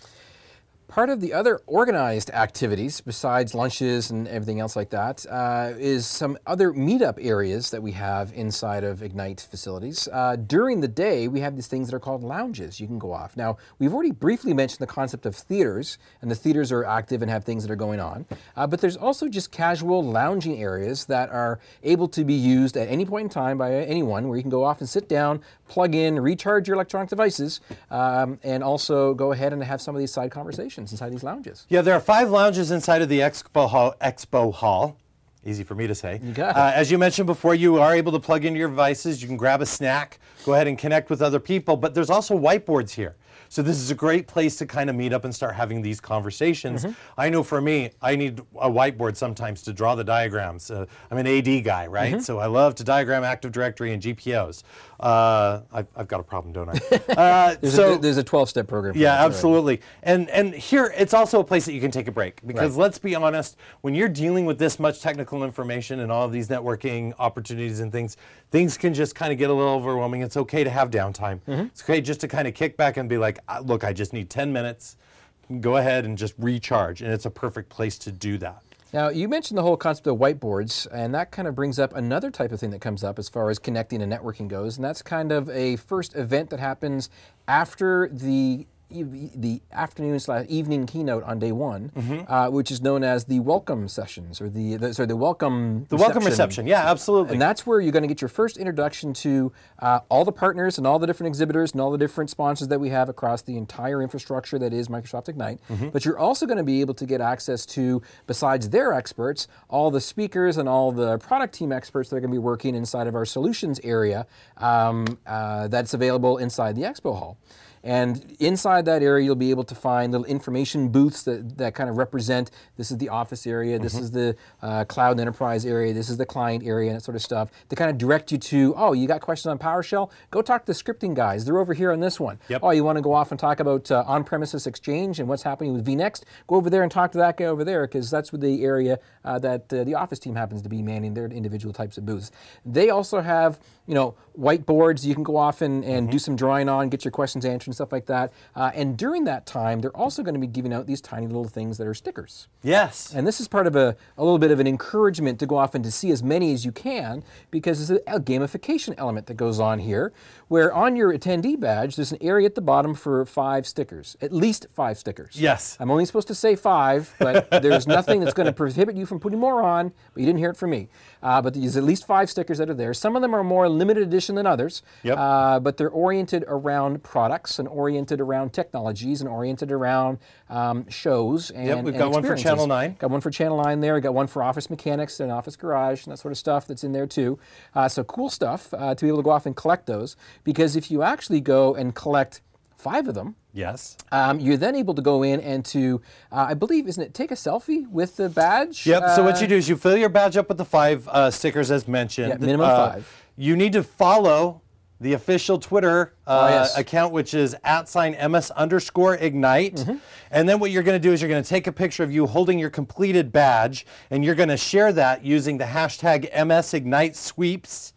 Part of the other organized activities, besides lunches and everything else like that, uh, is some other meetup areas that we have inside of Ignite facilities. Uh, during the day, we have these things that are called lounges. You can go off. Now, we've already briefly mentioned the concept of theaters, and the theaters are active and have things that are going on. Uh, but there's also just casual lounging areas that are able to be used at any point in time by anyone, where you can go off and sit down, plug in, recharge your electronic devices, um, and also go ahead and have some of these side conversations inside these lounges. Yeah, there are five lounges inside of the Expo Hall. Expo Hall. Easy for me to say. You got it. Uh, as you mentioned before, you are able to plug into your devices. You can grab a snack, go ahead and connect with other people. But there's also whiteboards here. So this is a great place to kind of meet up and start having these conversations. Mm-hmm. I know for me, I need a whiteboard sometimes to draw the diagrams. Uh, I'm an A D guy, right? Mm-hmm. So I love to diagram Active Directory and G P Os. Uh, I've, I've got a problem, don't I? Uh, there's, so, a, there's a twelve-step program. For yeah, that, absolutely. Right. And and here, it's also a place that you can take a break. Because right. let's be honest, when you're dealing with this much technical information and all of these networking opportunities and things, things can just kind of get a little overwhelming. It's okay to have downtime. Mm-hmm. It's okay just to kind of kick back and be like, look, I just need ten minutes. Go ahead and just recharge. And it's a perfect place to do that. Now, you mentioned the whole concept of whiteboards, and that kind of brings up another type of thing that comes up as far as connecting and networking goes, and that's kind of a first event that happens after the the afternoon slash evening keynote on day one, mm-hmm. uh, which is known as the welcome sessions, or the, the sorry the welcome the reception. welcome reception. Yeah, absolutely. And that's where you're going to get your first introduction to uh, all the partners and all the different exhibitors and all the different sponsors that we have across the entire infrastructure that is Microsoft Ignite. Mm-hmm. But you're also going to be able to get access to, besides their experts, all the speakers and all the product team experts that are going to be working inside of our solutions area um, uh, that's available inside the expo hall. And inside that area, you'll be able to find little information booths that, that kind of represent, this is the office area, this mm-hmm. is the uh, cloud and enterprise area, this is the client area, and that sort of stuff, to kind of direct you to, oh, you got questions on PowerShell? Go talk to the scripting guys. They're over here on this one. Yep. Oh, you want to go off and talk about uh, on-premises Exchange and what's happening with vNext? Go over there and talk to that guy over there, because that's the area uh, that uh, the Office team happens to be manning their individual types of booths. They also have, you know, whiteboards you can go off and, and mm-hmm. do some drawing on, get your questions answered and stuff like that. Uh, and during that time, they're also going to be giving out these tiny little things that are stickers. Yes. And this is part of a, a little bit of an encouragement to go off and to see as many as you can, because there's a, a gamification element that goes on here, where on your attendee badge, there's an area at the bottom for five stickers, at least five stickers. Yes. I'm only supposed to say five, but there's nothing that's going to prohibit you from putting more on, but you didn't hear it from me. Uh, but there's at least five stickers that are there. Some of them are more limited edition than others, yep. uh, but they're oriented around products and oriented around technologies and oriented around um, shows and Yep, we've and got one for Channel nine. Got one for Channel nine there. We got one for Office Mechanics and Office Garage and that sort of stuff that's in there too. Uh, so cool stuff uh, to be able to go off and collect those, because if you actually go and collect five of them, yes, um, you're then able to go in and to, uh, I believe, isn't it, take a selfie with the badge? Yep, uh, so what you do is you fill your badge up with the five uh, stickers as mentioned. Yeah, minimum uh, five. You need to follow the official Twitter uh, oh, yes. account, which is at sign ms underscore ignite. Mm-hmm. And then what you're going to do is you're going to take a picture of you holding your completed badge, and you're going to share that using the hashtag M S Ignite Sweeps.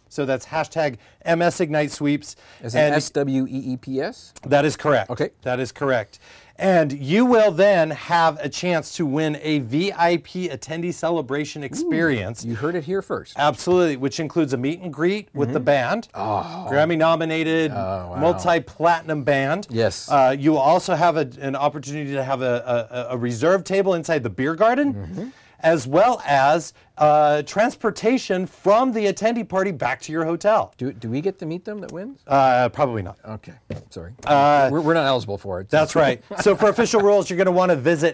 So that's hashtag M S Ignite Sweeps. As in S W E E P S? That is correct. Okay. That is correct. And you will then have a chance to win a V I P attendee celebration experience. Ooh, you heard it here first. Absolutely, which includes a meet and greet mm-hmm. with the band, oh. Grammy-nominated, oh, wow. multi-platinum band. Yes. Uh, you will also have a, an opportunity to have a, a, a reserved table inside the beer garden, mm-hmm. as well as uh, transportation from the attendee party back to your hotel. Do, do we get to meet them that wins? Uh, probably not. Okay, sorry. Uh, we're, we're not eligible for it. So. That's right. So for official rules, you're going to want to visit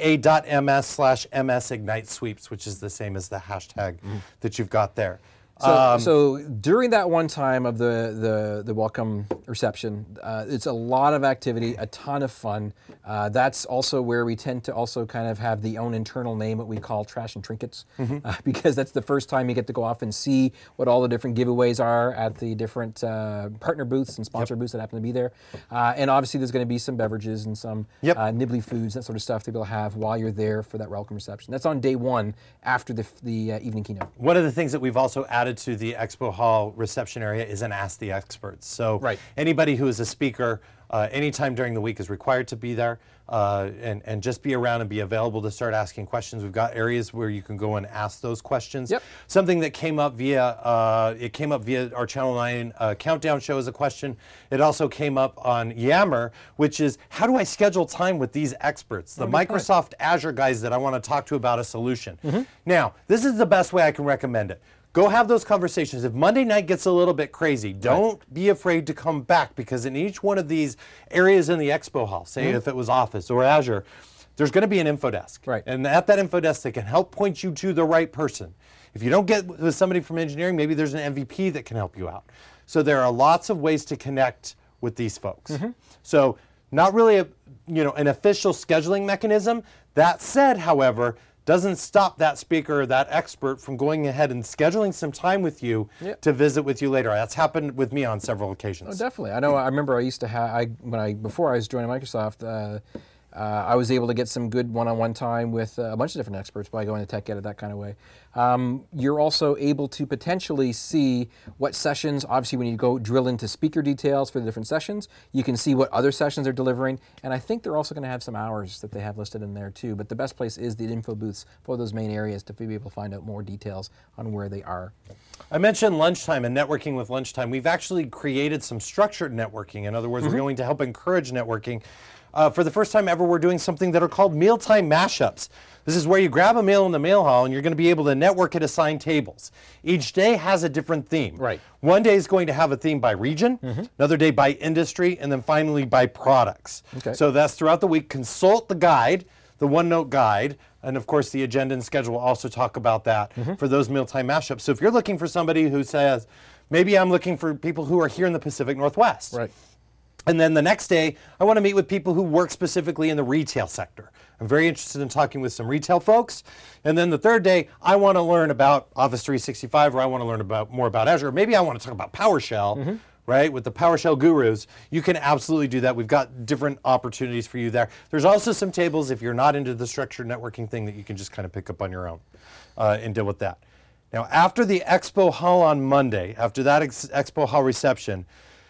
aka.ms slash msignite sweeps, which is the same as the hashtag mm. that you've got there. So, um, so during that one time of the the, the welcome reception, uh, it's a lot of activity, a ton of fun. Uh, that's also where we tend to also kind of have the own internal name, what we call Trash and Trinkets, mm-hmm. uh, because that's the first time you get to go off and see what all the different giveaways are at the different uh, partner booths and sponsor yep. booths that happen to be there. Uh, and obviously there's going to be some beverages and some yep. uh, nibbly foods, that sort of stuff that you'll have while you're there for that welcome reception. That's on day one after the, the uh, evening keynote. One of the things that we've also added to the Expo Hall reception area is an Ask the Experts. So right. anybody who is a speaker uh, anytime during the week is required to be there uh, and, and just be around and be available to start asking questions. We've got areas where you can go and ask those questions. Yep. Something that came up via, uh, it came up via our Channel nine uh, Countdown show as a question. It also came up on Yammer, which is, how do I schedule time with these experts, the Microsoft Azure guys that I want to talk to about a solution? Mm-hmm. Now, this is the best way I can recommend it. Go have those conversations. If Monday night gets a little bit crazy, don't right. be afraid to come back, because in each one of these areas in the Expo Hall, say mm-hmm. if it was Office or Azure, there's going to be an info desk. Right. And at that info desk, they can help point you to the right person. If you don't get with somebody from engineering, maybe there's an M V P that can help you out. So there are lots of ways to connect with these folks. Mm-hmm. So not really a, you know, an official scheduling mechanism. That said, however, doesn't stop that speaker or that expert from going ahead and scheduling some time with you yep. to visit with you later. That's happened with me on several occasions. Oh, definitely. I know. I remember I used to have, I, when I before I was joining Microsoft, uh, uh, I was able to get some good one-on-one time with uh, a bunch of different experts by going to Tech Edit, that kind of way. Um, you're also able to potentially see what sessions, obviously when you go drill into speaker details for the different sessions, you can see what other sessions are delivering, and I think they're also going to have some hours that they have listed in there too, but the best place is the info booths for those main areas to be able to find out more details on where they are. I mentioned lunchtime and networking with lunchtime. We've actually created some structured networking. In other words, mm-hmm. we're going to help encourage networking. Uh, for the first time ever, we're doing something that are called mealtime mashups. This is where you grab a meal in the meal hall and you're going to be able to network at assigned tables. Each day has a different theme. Right. One day is going to have a theme by region, mm-hmm. another day by industry, and then finally by products. Okay. So that's throughout the week. Consult the guide, the OneNote guide, and of course the agenda and schedule will also talk about that mm-hmm. for those mealtime mashups. So if you're looking for somebody who says, maybe I'm looking for people who are here in the Pacific Northwest. Right. And then the next day, I want to meet with people who work specifically in the retail sector. I'm very interested in talking with some retail folks. And then the third day, I want to learn about Office three sixty-five, or I want to learn about more about Azure. Maybe I want to talk about PowerShell, mm-hmm. right, with the PowerShell gurus. You can absolutely do that. We've got different opportunities for you there. There's also some tables, if you're not into the structured networking thing, that you can just kind of pick up on your own uh, and deal with that. Now, after the Expo Hall on Monday, after that ex- Expo Hall reception,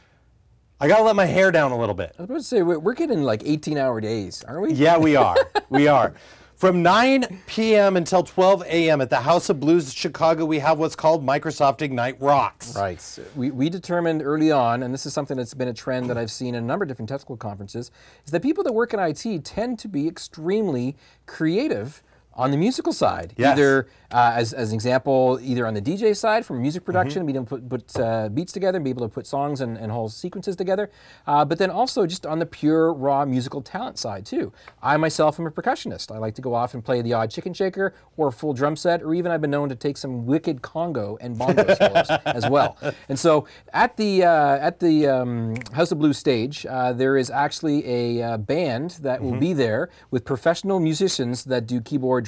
I got to let my hair down a little bit. I was about to say, we're getting like eighteen-hour days, aren't we? Yeah, we are. We are. From nine p.m. until twelve a.m. at the House of Blues Chicago, we have what's called Microsoft Ignite Rocks. Right. We, we determined early on, and this is something that's been a trend that I've seen in a number of different technical conferences, is that people that work in I T tend to be extremely creative on the musical side. Yes. Either, uh, as, as an example, either on the D J side from music production, mm-hmm. being able to put, put uh, beats together and be able to put songs and, and whole sequences together, uh, but then also just on the pure, raw musical talent side too. I myself am a percussionist. I like to go off and play the odd chicken shaker or a full drum set, or even I've been known to take some wicked congo and bongo solos as well. And so at the uh, at the um, House of Blues stage, uh, there is actually a uh, band that mm-hmm. will be there with professional musicians that do keyboard,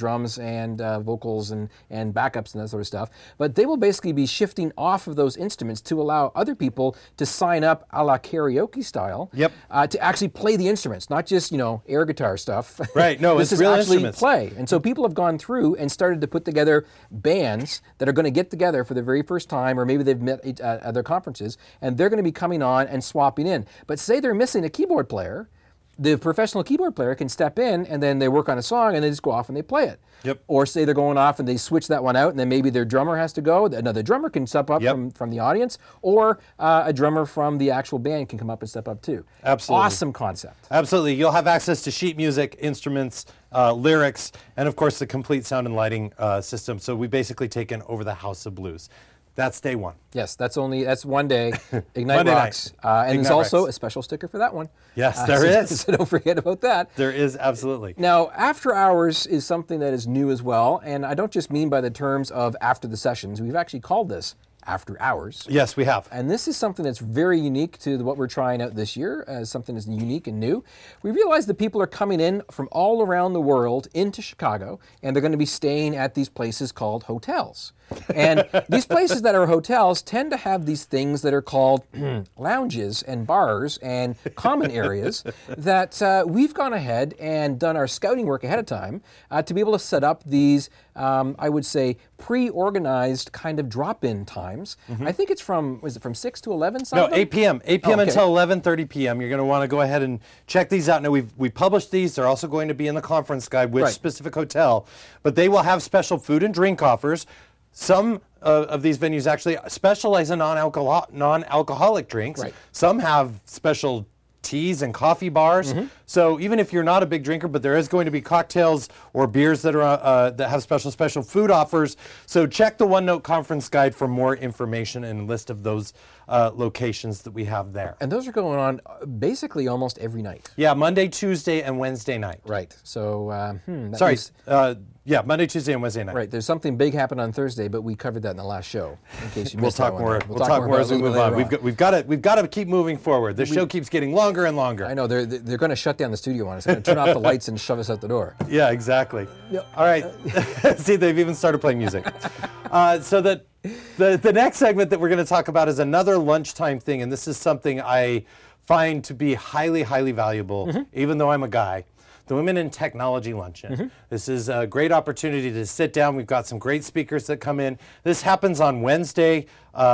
drums and uh, vocals and, and backups and that sort of stuff. But they will basically be shifting off of those instruments to allow other people to sign up a la karaoke style Yep. uh, to actually play the instruments, not just, you know, air guitar stuff. Right, no, this it's is real actually instruments. play. And so people have gone through and started to put together bands that are going to get together for the very first time, or maybe they've met at other conferences, and they're going to be coming on and swapping in. But say they're missing a keyboard player, the professional keyboard player can step in and then they work on a song and they just go off and they play it. Yep. Or say they're going off and they switch that one out and then maybe their drummer has to go. Another drummer can step up Yep. from, from the audience, or uh, a drummer from the actual band can come up and step up too. Absolutely. Awesome concept. Absolutely. You'll have access to sheet music, instruments, uh, lyrics, and of course the complete sound and lighting uh, system. So we've basically taken over the House of Blues. That's day one. Yes, that's only that's one day. Ignite Monday Rocks, night. uh, and there's Ignite also Rocks. a special sticker for that one. Yes, Uh, there so, is. So don't forget about that. There is, absolutely. Now, after hours is something that is new as well, and I don't just mean by the terms of after the sessions. We've actually called this after hours. Yes, we have. And this is something that's very unique to what we're trying out this year, as something that's unique and new. We realize that people are coming in from all around the world into Chicago, and they're going to be staying at these places called hotels. And these places that are hotels tend to have these things that are called lounges and bars and common areas that uh, we've gone ahead and done our scouting work ahead of time uh, to be able to set up these, um, I would say, pre-organized kind of drop-in times. Mm-hmm. I think it's from, was it from six to eleven? No, eight p.m. eight p.m. Oh, okay. until eleven thirty p.m. You're going to want to go ahead and check these out. Now, we've we published these. They're also going to be in the conference guide, which Right. specific hotel. But they will have special food and drink offers. Some uh, of these venues actually specialize in non-alcohol, non-alcoholic drinks. Right. Some have special teas and coffee bars. Mm-hmm. So even if you're not a big drinker, but there is going to be cocktails or beers that are uh, that have special special food offers. So check the OneNote conference guide for more information and a list of those uh, locations that we have there. And those are going on uh, basically almost every night. Yeah, Monday, Tuesday, and Wednesday night. Right. So, uh, hmm, that Sorry, was- uh, yeah, Monday, Tuesday, and Wednesday night. right. There's something big happened on Thursday, but we covered that in the last show. In case you We'll missed that talk one. more. We'll, talk, more about as we it a move little on. later We've got we've got to we've got to keep moving forward. The show keeps getting longer and longer. I know they're they're going to shut down the studio on us. They're going to turn off the lights and shove us out the door. Yeah, exactly. All right. See, they've even started playing music. Uh, so that the the next segment that we're going to talk about is another lunchtime thing, and this is something I find to be highly, highly valuable, mm-hmm. even though I'm a guy. The Women in Technology Luncheon. Mm-hmm. This is a great opportunity to sit down. We've got some great speakers that come in. This happens on Wednesday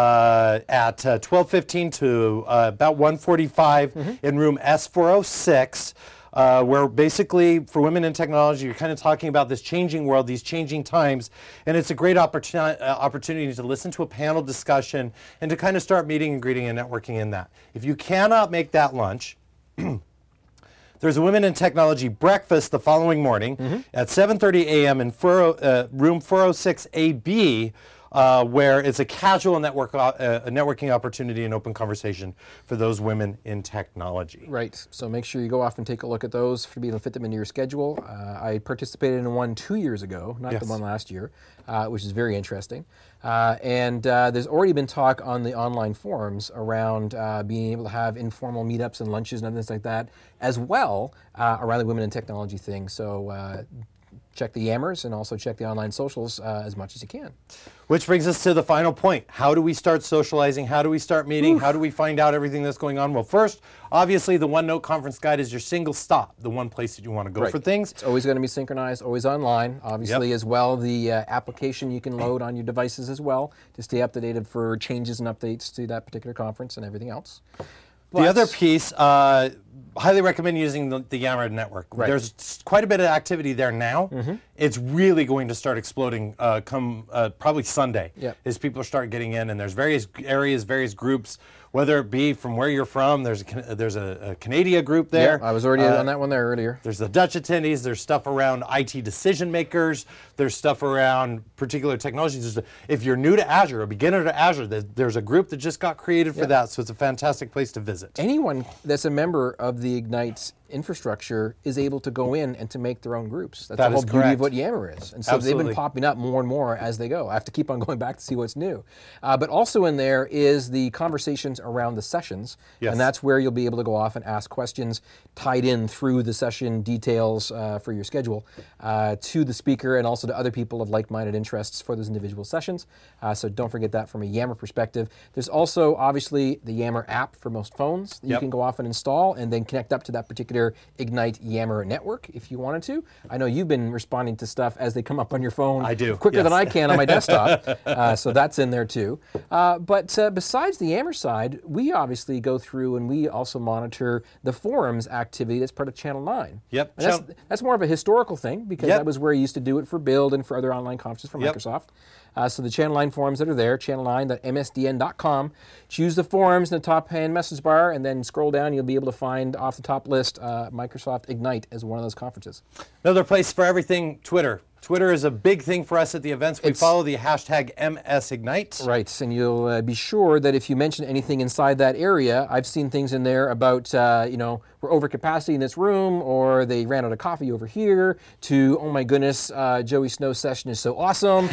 uh, at uh, twelve fifteen to uh, about one forty-five mm-hmm. in room S four oh six. Uh, where basically for women in technology, you're kind of talking about this changing world, these changing times, and it's a great opportunity, uh, opportunity to listen to a panel discussion and to kind of start meeting and greeting and networking in that. If you cannot make that lunch, there's a Women in Technology breakfast the following morning mm-hmm. at seven thirty a.m. in four, uh, room four oh six A B, uh, where it's a casual network, uh, a networking opportunity and open conversation for those women in technology. Right. So make sure you go off and take a look at those to be able to fit them into your schedule. Uh, I participated in one two years ago, not Yes. the one last year, uh, which is very interesting. Uh, and uh, there's already been talk on the online forums around uh, being able to have informal meetups and lunches and things like that, as well uh, around the Women in Technology thing. So uh, check the Yammers and also check the online socials uh, as much as you can. Which brings us to the final point. How do we start socializing? How do we start meeting? Oof. How do we find out everything that's going on? Well, first, obviously, the OneNote Conference Guide is your single stop, the one place that you want to go right. for things. It's always going to be synchronized, always online. Obviously, yep. as well, the uh, application you can load on your devices as well to stay up to date for changes and updates to that particular conference and everything else. But the other piece, uh, highly recommend using the, the Yammer network. Right. There's quite a bit of activity there now. Mm-hmm. It's really going to start exploding uh, come uh, probably Sunday yep. as people start getting in, and there's various areas, various groups, whether it be from where you're from. There's a, there's a, a Canada group there. Yeah, I was already uh, on that one there earlier. There's the Dutch attendees. There's stuff around I T decision makers. There's stuff around particular technologies. There's a, if you're new to Azure, a beginner to Azure, there's a group that just got created for yep. that, so it's a fantastic place to visit. Anyone that's a member of the Ignite infrastructure is able to go in and to make their own groups. That's That the whole is beauty correct. of what Yammer is. And so they've Absolutely. been popping up more and more as they go. I have to keep on going back to see what's new. Uh, but also in there is the conversations around the sessions. Yes. And that's where you'll be able to go off and ask questions tied in through the session details uh, for your schedule uh, to the speaker and also to other people of like-minded interests for those individual sessions. Uh, so don't forget that from a Yammer perspective. There's also obviously the Yammer app for most phones that you Yep. can go off and install and then connect up to that particular Ignite Yammer network if you wanted to. I know you've been responding to stuff as they come up on your phone I do, quicker than yes. I can on my desktop, uh, so that's in there too. Uh, but uh, besides the Yammer side, we obviously go through and we also monitor the forums activity that's part of Channel nine. Yep. And that's, Channel- that's more of a historical thing because Yep. that was where you used to do it for Build and for other online conferences from Yep. Microsoft. Uh, so the Channel nine forums that are there, channel nine dot m s d n dot com. Choose the forums in the top hand message bar and then scroll down. You'll be able to find off the top list uh, Microsoft Ignite as one of those conferences. Another place for everything, Twitter. Twitter is a big thing for us at the events. We It's- follow the hashtag M S Ignite. Right, and you'll uh, be sure that if you mention anything inside that area, I've seen things in there about, uh, you know, we're over capacity in this room, or they ran out of coffee over here, to, oh my goodness, uh, Joey Snow's session is so awesome.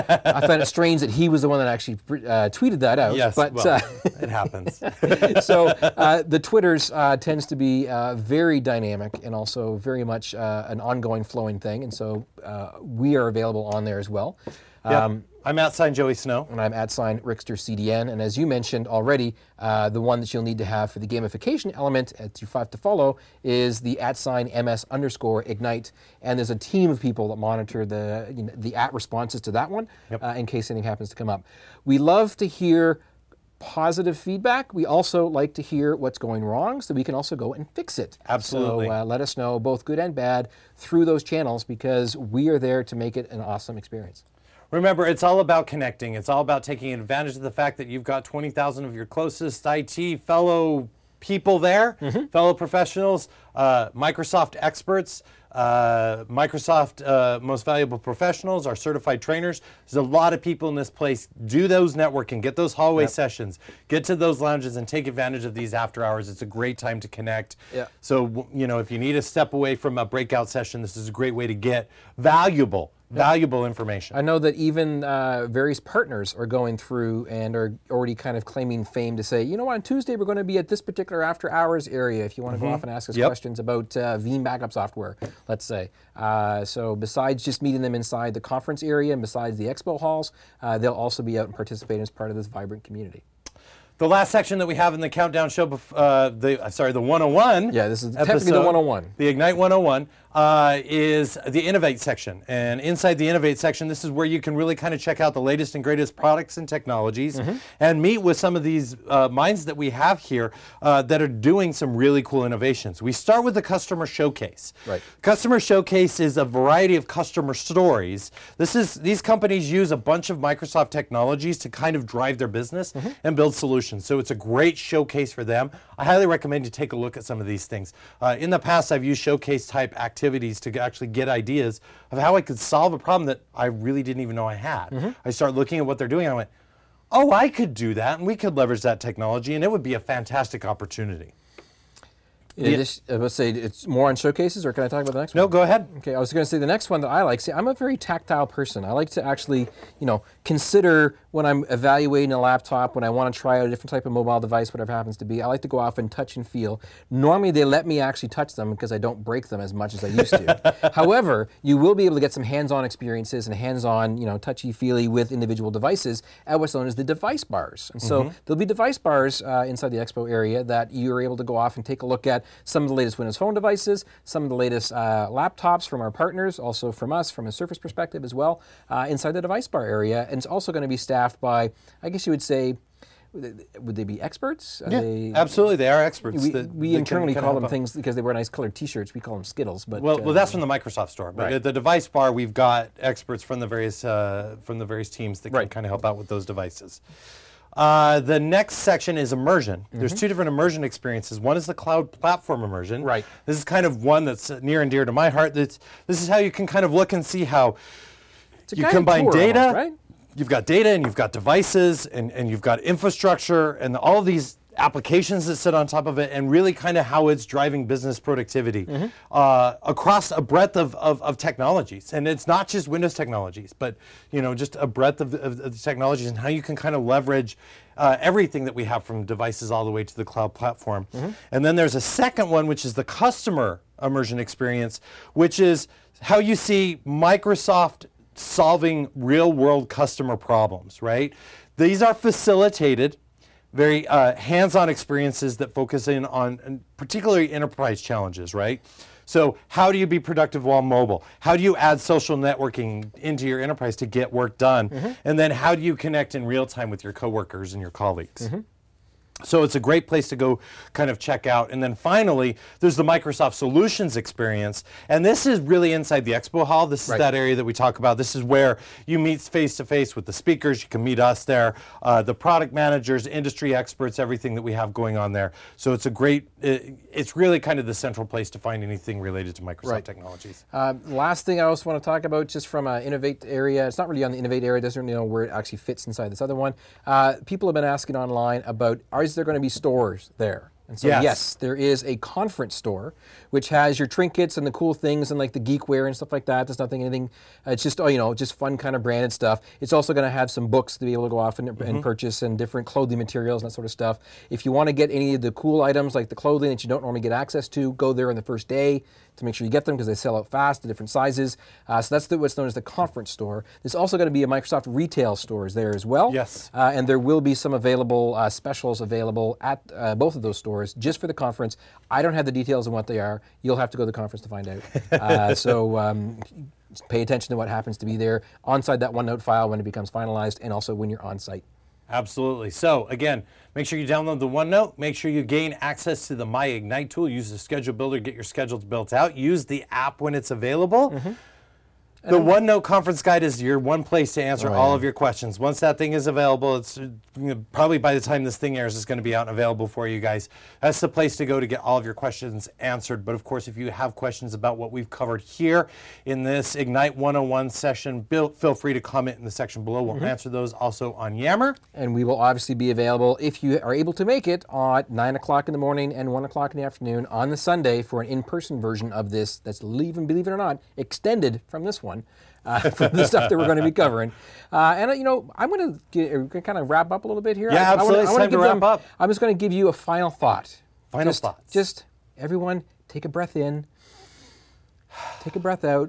I find it strange that he was the one that actually uh, tweeted that out. Yes, but well, uh, it happens. so uh, the Twitters uh, tends to be uh, very dynamic and also very much uh, an ongoing flowing thing, and so uh, we are available on there as well. Yep. I'm at sign Joey Snow. And I'm at sign Rickster C D N. And as you mentioned already, uh, the one that you'll need to have for the gamification element at you five to follow is the at sign ms underscore ignite. And there's a team of people that monitor the you know, the at responses to that one Yep. uh, in case anything happens to come up. We love to hear positive feedback. We also like to hear what's going wrong so we can also go and fix it. Absolutely. So uh, let us know both good and bad through those channels because we are there to make it an awesome experience. Remember, it's all about connecting. It's all about taking advantage of the fact that you've got twenty thousand of your closest I T fellow people there, Mm-hmm. fellow professionals, uh, Microsoft experts, uh, Microsoft uh, most valuable professionals, our certified trainers. There's a lot of people in this place. Do those networking, get those hallway Yep. sessions, get to those lounges and take advantage of these after hours. It's a great time to connect. Yeah. So, w- you know, if you need to step away from a breakout session, this is a great way to get valuable, valuable information. I know that even uh, various partners are going through and are already kind of claiming fame to say, you know, on Tuesday we're going to be at this particular after hours area if you want to go off and ask us Yep. questions about uh, Veeam backup software, let's say. Uh, so besides just meeting them inside the conference area and besides the expo halls, uh, they'll also be out and participating as part of this vibrant community. The last section that we have in the countdown show, bef- uh, the uh, sorry, the one oh one. Yeah, this is technically the one oh one. The Ignite one oh one uh, is the Innovate section, and inside the Innovate section, this is where you can really kind of check out the latest and greatest products and technologies, Mm-hmm. and meet with some of these uh, minds that we have here uh, that are doing some really cool innovations. We start with the Customer Showcase. Right. Customer Showcase is a variety of customer stories. This is these companies use a bunch of Microsoft technologies to kind of drive their business Mm-hmm. and build solutions. So it's a great showcase for them. I highly recommend you take a look at some of these things. Uh, in the past, I've used showcase type activities to actually get ideas of how I could solve a problem that I really didn't even know I had. Mm-hmm. I start looking at what they're doing and I went, oh, I could do that and we could leverage that technology and it would be a fantastic opportunity. In addition, I was say it's more on showcases, or can I talk about the next one? No, go ahead. Okay, I was going to say the next one that I like. See, I'm a very tactile person. I like to actually, you know, consider when I'm evaluating a laptop, when I want to try out a different type of mobile device, whatever it happens to be. I like to go off and touch and feel. Normally, they let me actually touch them because I don't break them as much as I used to. However, you will be able to get some hands-on experiences and hands-on, you know, touchy-feely with individual devices at what's known as the device bars. And so there'll be device bars uh, inside the expo area that you're able to go off and take a look at. Some of the latest Windows Phone devices, some of the latest uh, laptops from our partners, also from us, from a Surface perspective as well, uh, inside the device bar area. And it's also going to be staffed by, I guess you would say, would they be experts? Are Yeah, they, absolutely, they are experts. We, that- we that can internally kinda call help them out. things because they wear nice colored T-shirts. We call them Skittles. But Well, uh, well, that's from the Microsoft store. But Right. at the device bar, we've got experts from the various uh, from the various teams that can Right. kind of help out with those devices. Uh, the next section is immersion. There's two different immersion experiences. One is the cloud platform immersion. Right. This is kind of one that's near and dear to my heart. That's, this is how you can kind of look and see how it's a you guided combine tour data. almost, right? You've got data and you've got devices and, and you've got infrastructure and all of these applications that sit on top of it, and really kind of how it's driving business productivity mm-hmm. uh, across a breadth of, of, of technologies. And it's not just Windows technologies, but you know, just a breadth of, of, of technologies, and how you can kind of leverage uh, everything that we have from devices all the way to the cloud platform. Mm-hmm. And then there's a second one, which is the customer immersion experience, which is how you see Microsoft solving real-world customer problems, right? These are facilitated, very uh, hands-on experiences that focus in on particularly enterprise challenges, right? So how do you be productive while mobile? How do you add social networking into your enterprise to get work done? Mm-hmm. And then how do you connect in real time with your coworkers and your colleagues? Mm-hmm. So it's a great place to go kind of check out. And then finally, there's the Microsoft Solutions experience. And this is really inside the expo hall. This is right. that area that we talk about. This is where you meet face-to-face with the speakers. You can meet us there, uh, the product managers, industry experts, everything that we have going on there. So it's a great, it, it's really kind of the central place to find anything related to Microsoft right. technologies. Uh, last thing I also want to talk about, just from an Innovate area, it's not really on the Innovate area, it doesn't really know where it actually fits inside this other one. Uh, people have been asking online about, are is there going to be stores there? And so yes. yes, there is a conference store which has your trinkets and the cool things and like the geekware and stuff like that. There's nothing, anything, uh, it's just, oh, you know, just fun kind of branded stuff. It's also going to have some books to be able to go off and, mm-hmm. and purchase, and different clothing materials and that sort of stuff. If you want to get any of the cool items like the clothing that you don't normally get access to, go there on the first day to make sure you get them, because they sell out fast, the different sizes. Uh, so that's the, what's known as the conference store. There's also going to be a Microsoft retail stores there as well. Yes. Uh, and there will be some available uh, specials available at uh, both of those stores just for the conference. I don't have the details on what they are. You'll have to go to the conference to find out. Uh, so um, pay attention to what happens to be there inside that OneNote file when it becomes finalized, and also when you're on site. Absolutely. So again, make sure you download the OneNote. Make sure you gain access to the My Ignite tool. Use the schedule builder, get your schedules built out. Use the app when it's available. Mm-hmm. The OneNote conference guide is your one place to answer oh, all yeah. of your questions. Once that thing is available, it's you know, probably by the time this thing airs, it's going to be out and available for you guys. That's the place to go to get all of your questions answered. But of course, if you have questions about what we've covered here in this Ignite one oh one session, Bill, feel free to comment in the section below. We'll mm-hmm. answer those also on Yammer. And we will obviously be available, if you are able to make it, at nine o'clock in the morning and one o'clock in the afternoon on the Sunday for an in-person version of this that's, even believe it or not, extended from this one. Uh, for the stuff that we're going to be covering. Uh, and, uh, you know, I'm going to kind of wrap up a little bit here. Yeah, I, absolutely. I wanna, I wanna it's time to wrap them, up. I'm just going to give you a final thought. Final just, thoughts. Just, everyone, take a breath in. Take a breath out.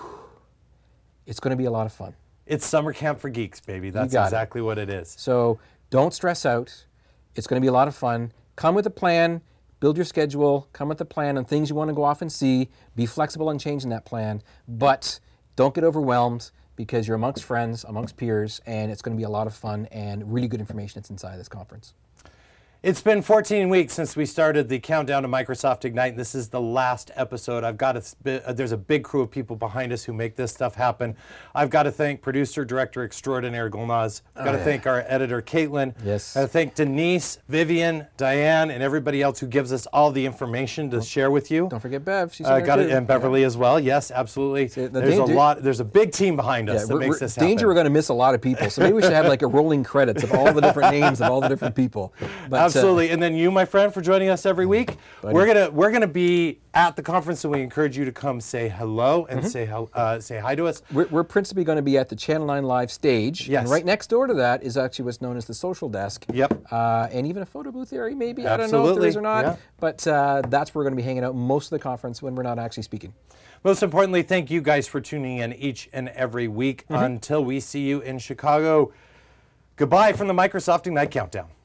It's going to be a lot of fun. It's summer camp for geeks, baby. That's exactly it. what it is. So don't stress out. It's going to be a lot of fun. Come with a plan. Build your schedule. Come with a plan on things you want to go off and see. Be flexible in changing that plan. But don't get overwhelmed, because you're amongst friends, amongst peers, and it's going to be a lot of fun and really good information that's inside this conference. It's been fourteen weeks since we started the countdown to Microsoft Ignite. This is the last episode. I've got a, there's a big crew of people behind us who make this stuff happen. I've got to thank producer, director extraordinaire Gulnaz. I've got oh, to yeah. thank our editor Caitlin. Yes. I've got to thank Denise, Vivian, Diane, and everybody else who gives us all the information to don't, share with you. Don't forget Bev. She's uh, there got too. it, and Beverly yeah. as well. Yes, absolutely. See, the there's danger, a lot. There's a big team behind us yeah, that makes this happen. Danger, we're going to miss a lot of people. So maybe we should have like a rolling credits of all the different names of all the different people. But, Absolutely, uh, and then you, my friend, for joining us every week. Buddy. We're gonna we're gonna be at the conference, and we encourage you to come say hello and mm-hmm. say uh, say hi to us. We're, we're principally going to be at the Channel nine Live stage, yes. and right next door to that is actually what's known as the social desk. Yep. Uh, and even a photo booth area, maybe. Absolutely. I don't know if there is or not. Yeah. But uh, that's where we're going to be hanging out most of the conference when we're not actually speaking. Most importantly, thank you guys for tuning in each and every week. Mm-hmm. Until we see you in Chicago, goodbye from the Microsoft Ignite Countdown.